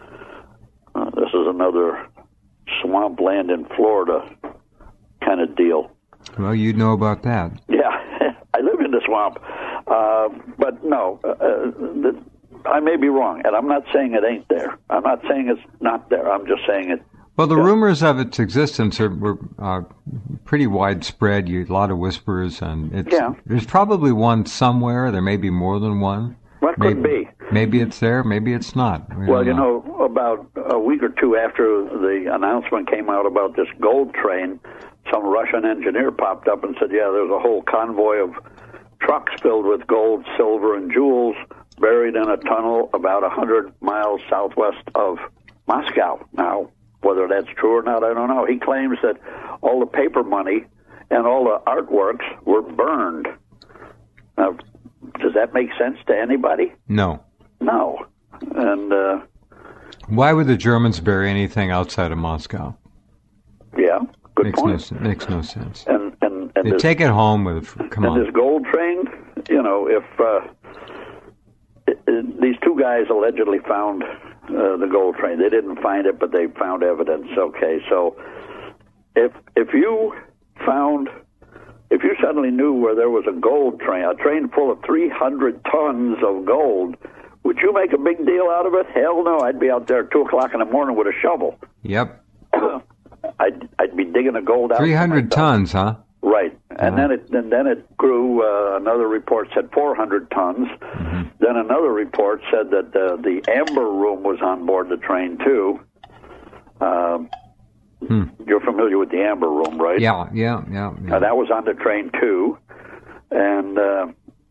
uh, this is another swampland in Florida kind of deal. Well, you'd know about that. Yeah, I live in the swamp, uh, but no, uh, the, I may be wrong, and I'm not saying it ain't there. I'm not saying it's not there. I'm just saying it. Well, the yeah. rumors of its existence are were uh, pretty widespread. You a lot of whispers, and it's, yeah. there's probably one somewhere. There may be more than one. What maybe, could be? Maybe it's there. Maybe it's not. We well, you know. know, about a week or two after the announcement came out about this gold train, some Russian engineer popped up and said, "Yeah, there's a whole convoy of trucks filled with gold, silver, and jewels buried in a tunnel about a hundred miles southwest of Moscow." Now, whether that's true or not, I don't know. He claims that all the paper money and all the artworks were burned. Now, does that make sense to anybody? No. No. And uh, why would the Germans bury anything outside of Moscow? Yeah, good makes point. No, makes no sense. And and, and they this, take it home with, come and on. this gold train, you know, if uh, it, it, these two guys allegedly found uh, the gold train. They didn't find it, but they found evidence. Okay, so if if you found, if you suddenly knew where there was a gold train, a train full of three hundred tons of gold, would you make a big deal out of it? Hell no, I'd be out there at two o'clock in the morning with a shovel. Yep. I'd I'd be digging the gold out. Three hundred tons, huh? Right, and Uh-huh. then it and then it grew. Uh, another report said four hundred tons. Mm-hmm. Then another report said that uh, the amber room was on board the train too. Um, Hmm. You're familiar with the amber room, right? Yeah, yeah, yeah. yeah. Uh, that was on the train too, and uh,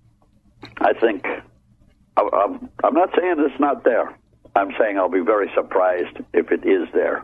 I think I, I'm, I'm not saying it's not there. I'm saying I'll be very surprised if it is there,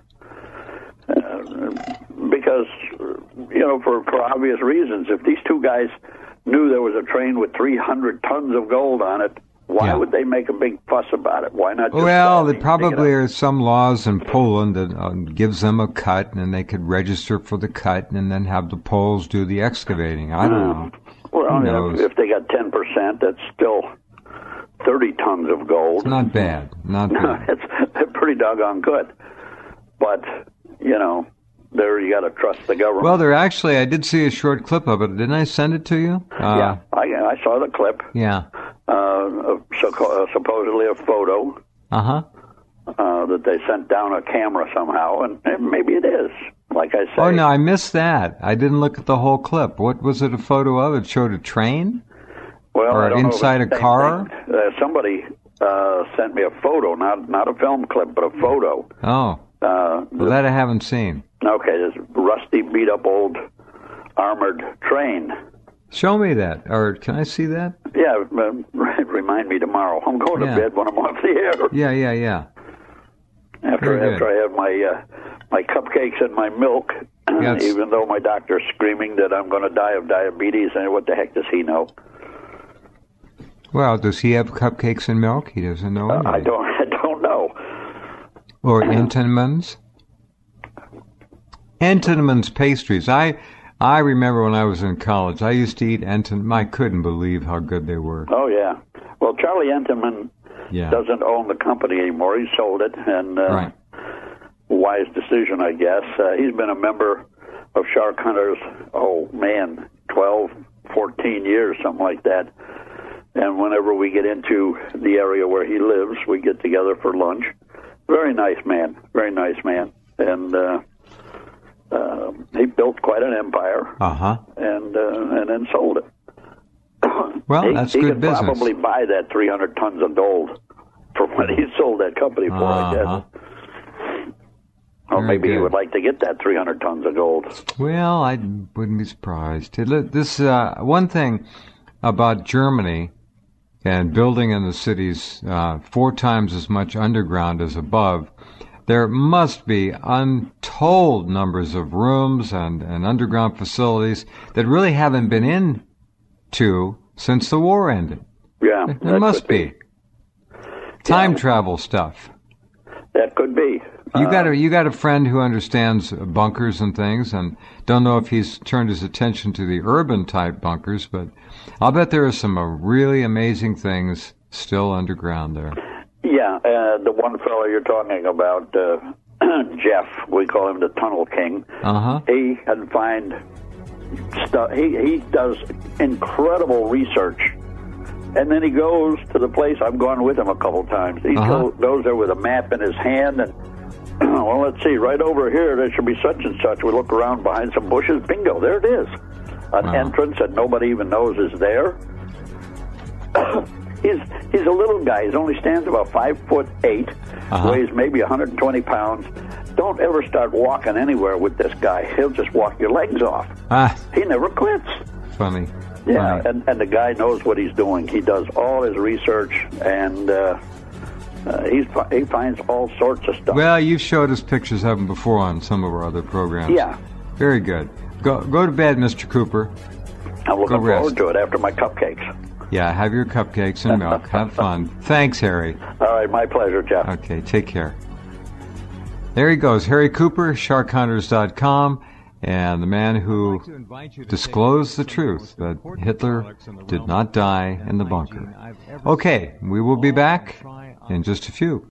uh, because you know, for for obvious reasons. If these two guys knew there was a train with three hundred tons of gold on it, why Yeah. would they make a big fuss about it? Why not? Just Well, uh, there dig it probably up? are some laws in Poland that uh, gives them a cut, and they could register for the cut, and then have the Poles do the excavating. I don't know. Well, Who you knows? know, if they got ten percent, that's still thirty tons of gold. It's not bad. Not bad. It's pretty doggone good. But, you know, there you got to trust the government. Well, there actually, I did see a short clip of it. Didn't I send it to you? Uh, yeah, I, I saw the clip. Yeah. Uh, so, uh, supposedly a photo Uh-huh. uh, that they sent down a camera somehow, and, and maybe it is. Like I say. Oh, no, I missed that. I didn't look at the whole clip. What was it a photo of? It showed a train? Well, Or I don't know if inside it's a the same car? thing. Uh, somebody uh, sent me a photo, not not a film clip, but a photo. Oh. Uh, Well, that I haven't seen. okay, this rusty, beat-up old armored train. Show me that. Or can I see that? Yeah, uh, remind me tomorrow. I'm going Yeah. to bed when I'm off the air. Yeah, yeah, yeah. After Very after good. I have my uh, my cupcakes and my milk, Yes. even though my doctor's screaming that I'm going to die of diabetes, and what the heck does he know? Well, does he have cupcakes and milk? He doesn't know Uh, anything. I don't I don't know. Or Entenmann's? Entenmann's pastries. I I remember when I was in college, I used to eat Enten. I couldn't believe how good they were. Oh yeah. Well, Charlie Entenmann Yeah. doesn't own the company anymore. He sold it, and uh, Right. wise decision, I guess. Uh, he's been a member of Shark Hunters. Oh man, twelve, fourteen years, something like that. And whenever we get into the area where he lives, we get together for lunch. Very nice man, very nice man. And uh, uh, he built quite an empire, Uh-huh. and uh, and then sold it. Well, he, that's he good could business. probably buy that three hundred tons of gold for what he sold that company for, I Uh-huh. guess. Or Very maybe he good. would like to get that three hundred tons of gold. Well, I wouldn't be surprised. It- look, This uh, one thing about Germany and building in the cities uh, four times as much underground as above, there must be untold numbers of rooms and, and underground facilities that really haven't been into since the war ended. Yeah, There that must could be. Time Yeah. travel stuff. That could be. You Uh, got a you got a friend who understands bunkers and things, and don't know if he's turned his attention to the urban type bunkers, but I'll bet there are some uh, really amazing things still underground there. Yeah, uh, the one fellow you're talking about, uh, Jeff, we call him the Tunnel King. Uh huh. He can find stuff. He he does incredible research, and then he goes to the place. I've gone with him a couple times. He Uh-huh. go, goes there with a map in his hand, and well, let's see. Right over here, there should be such and such. We look around behind some bushes. Bingo, there it is. An Wow. entrance that nobody even knows is there. He's he's a little guy. He only stands about five foot eight, Uh-huh. weighs maybe one hundred twenty pounds. Don't ever start walking anywhere with this guy. He'll just walk your legs off. Ah, He never quits. funny. Yeah, Funny. and, and the guy knows what he's doing. He does all his research, and uh, uh, he's fi- he finds all sorts of stuff. Well, you've showed us pictures of him before on some of our other programs. Yeah, Very good. Go go to bed, Mister Cooper. I'm looking Go rest. forward to it after my cupcakes. Yeah, have your cupcakes and milk. Have fun. Thanks, Harry. All right, my pleasure, Jeff. Okay, take care. There he goes, Harry Cooper, shark hunters dot com, and the man who disclosed the truth that Hitler did not die in the bunker. Okay, we will be back in just a few.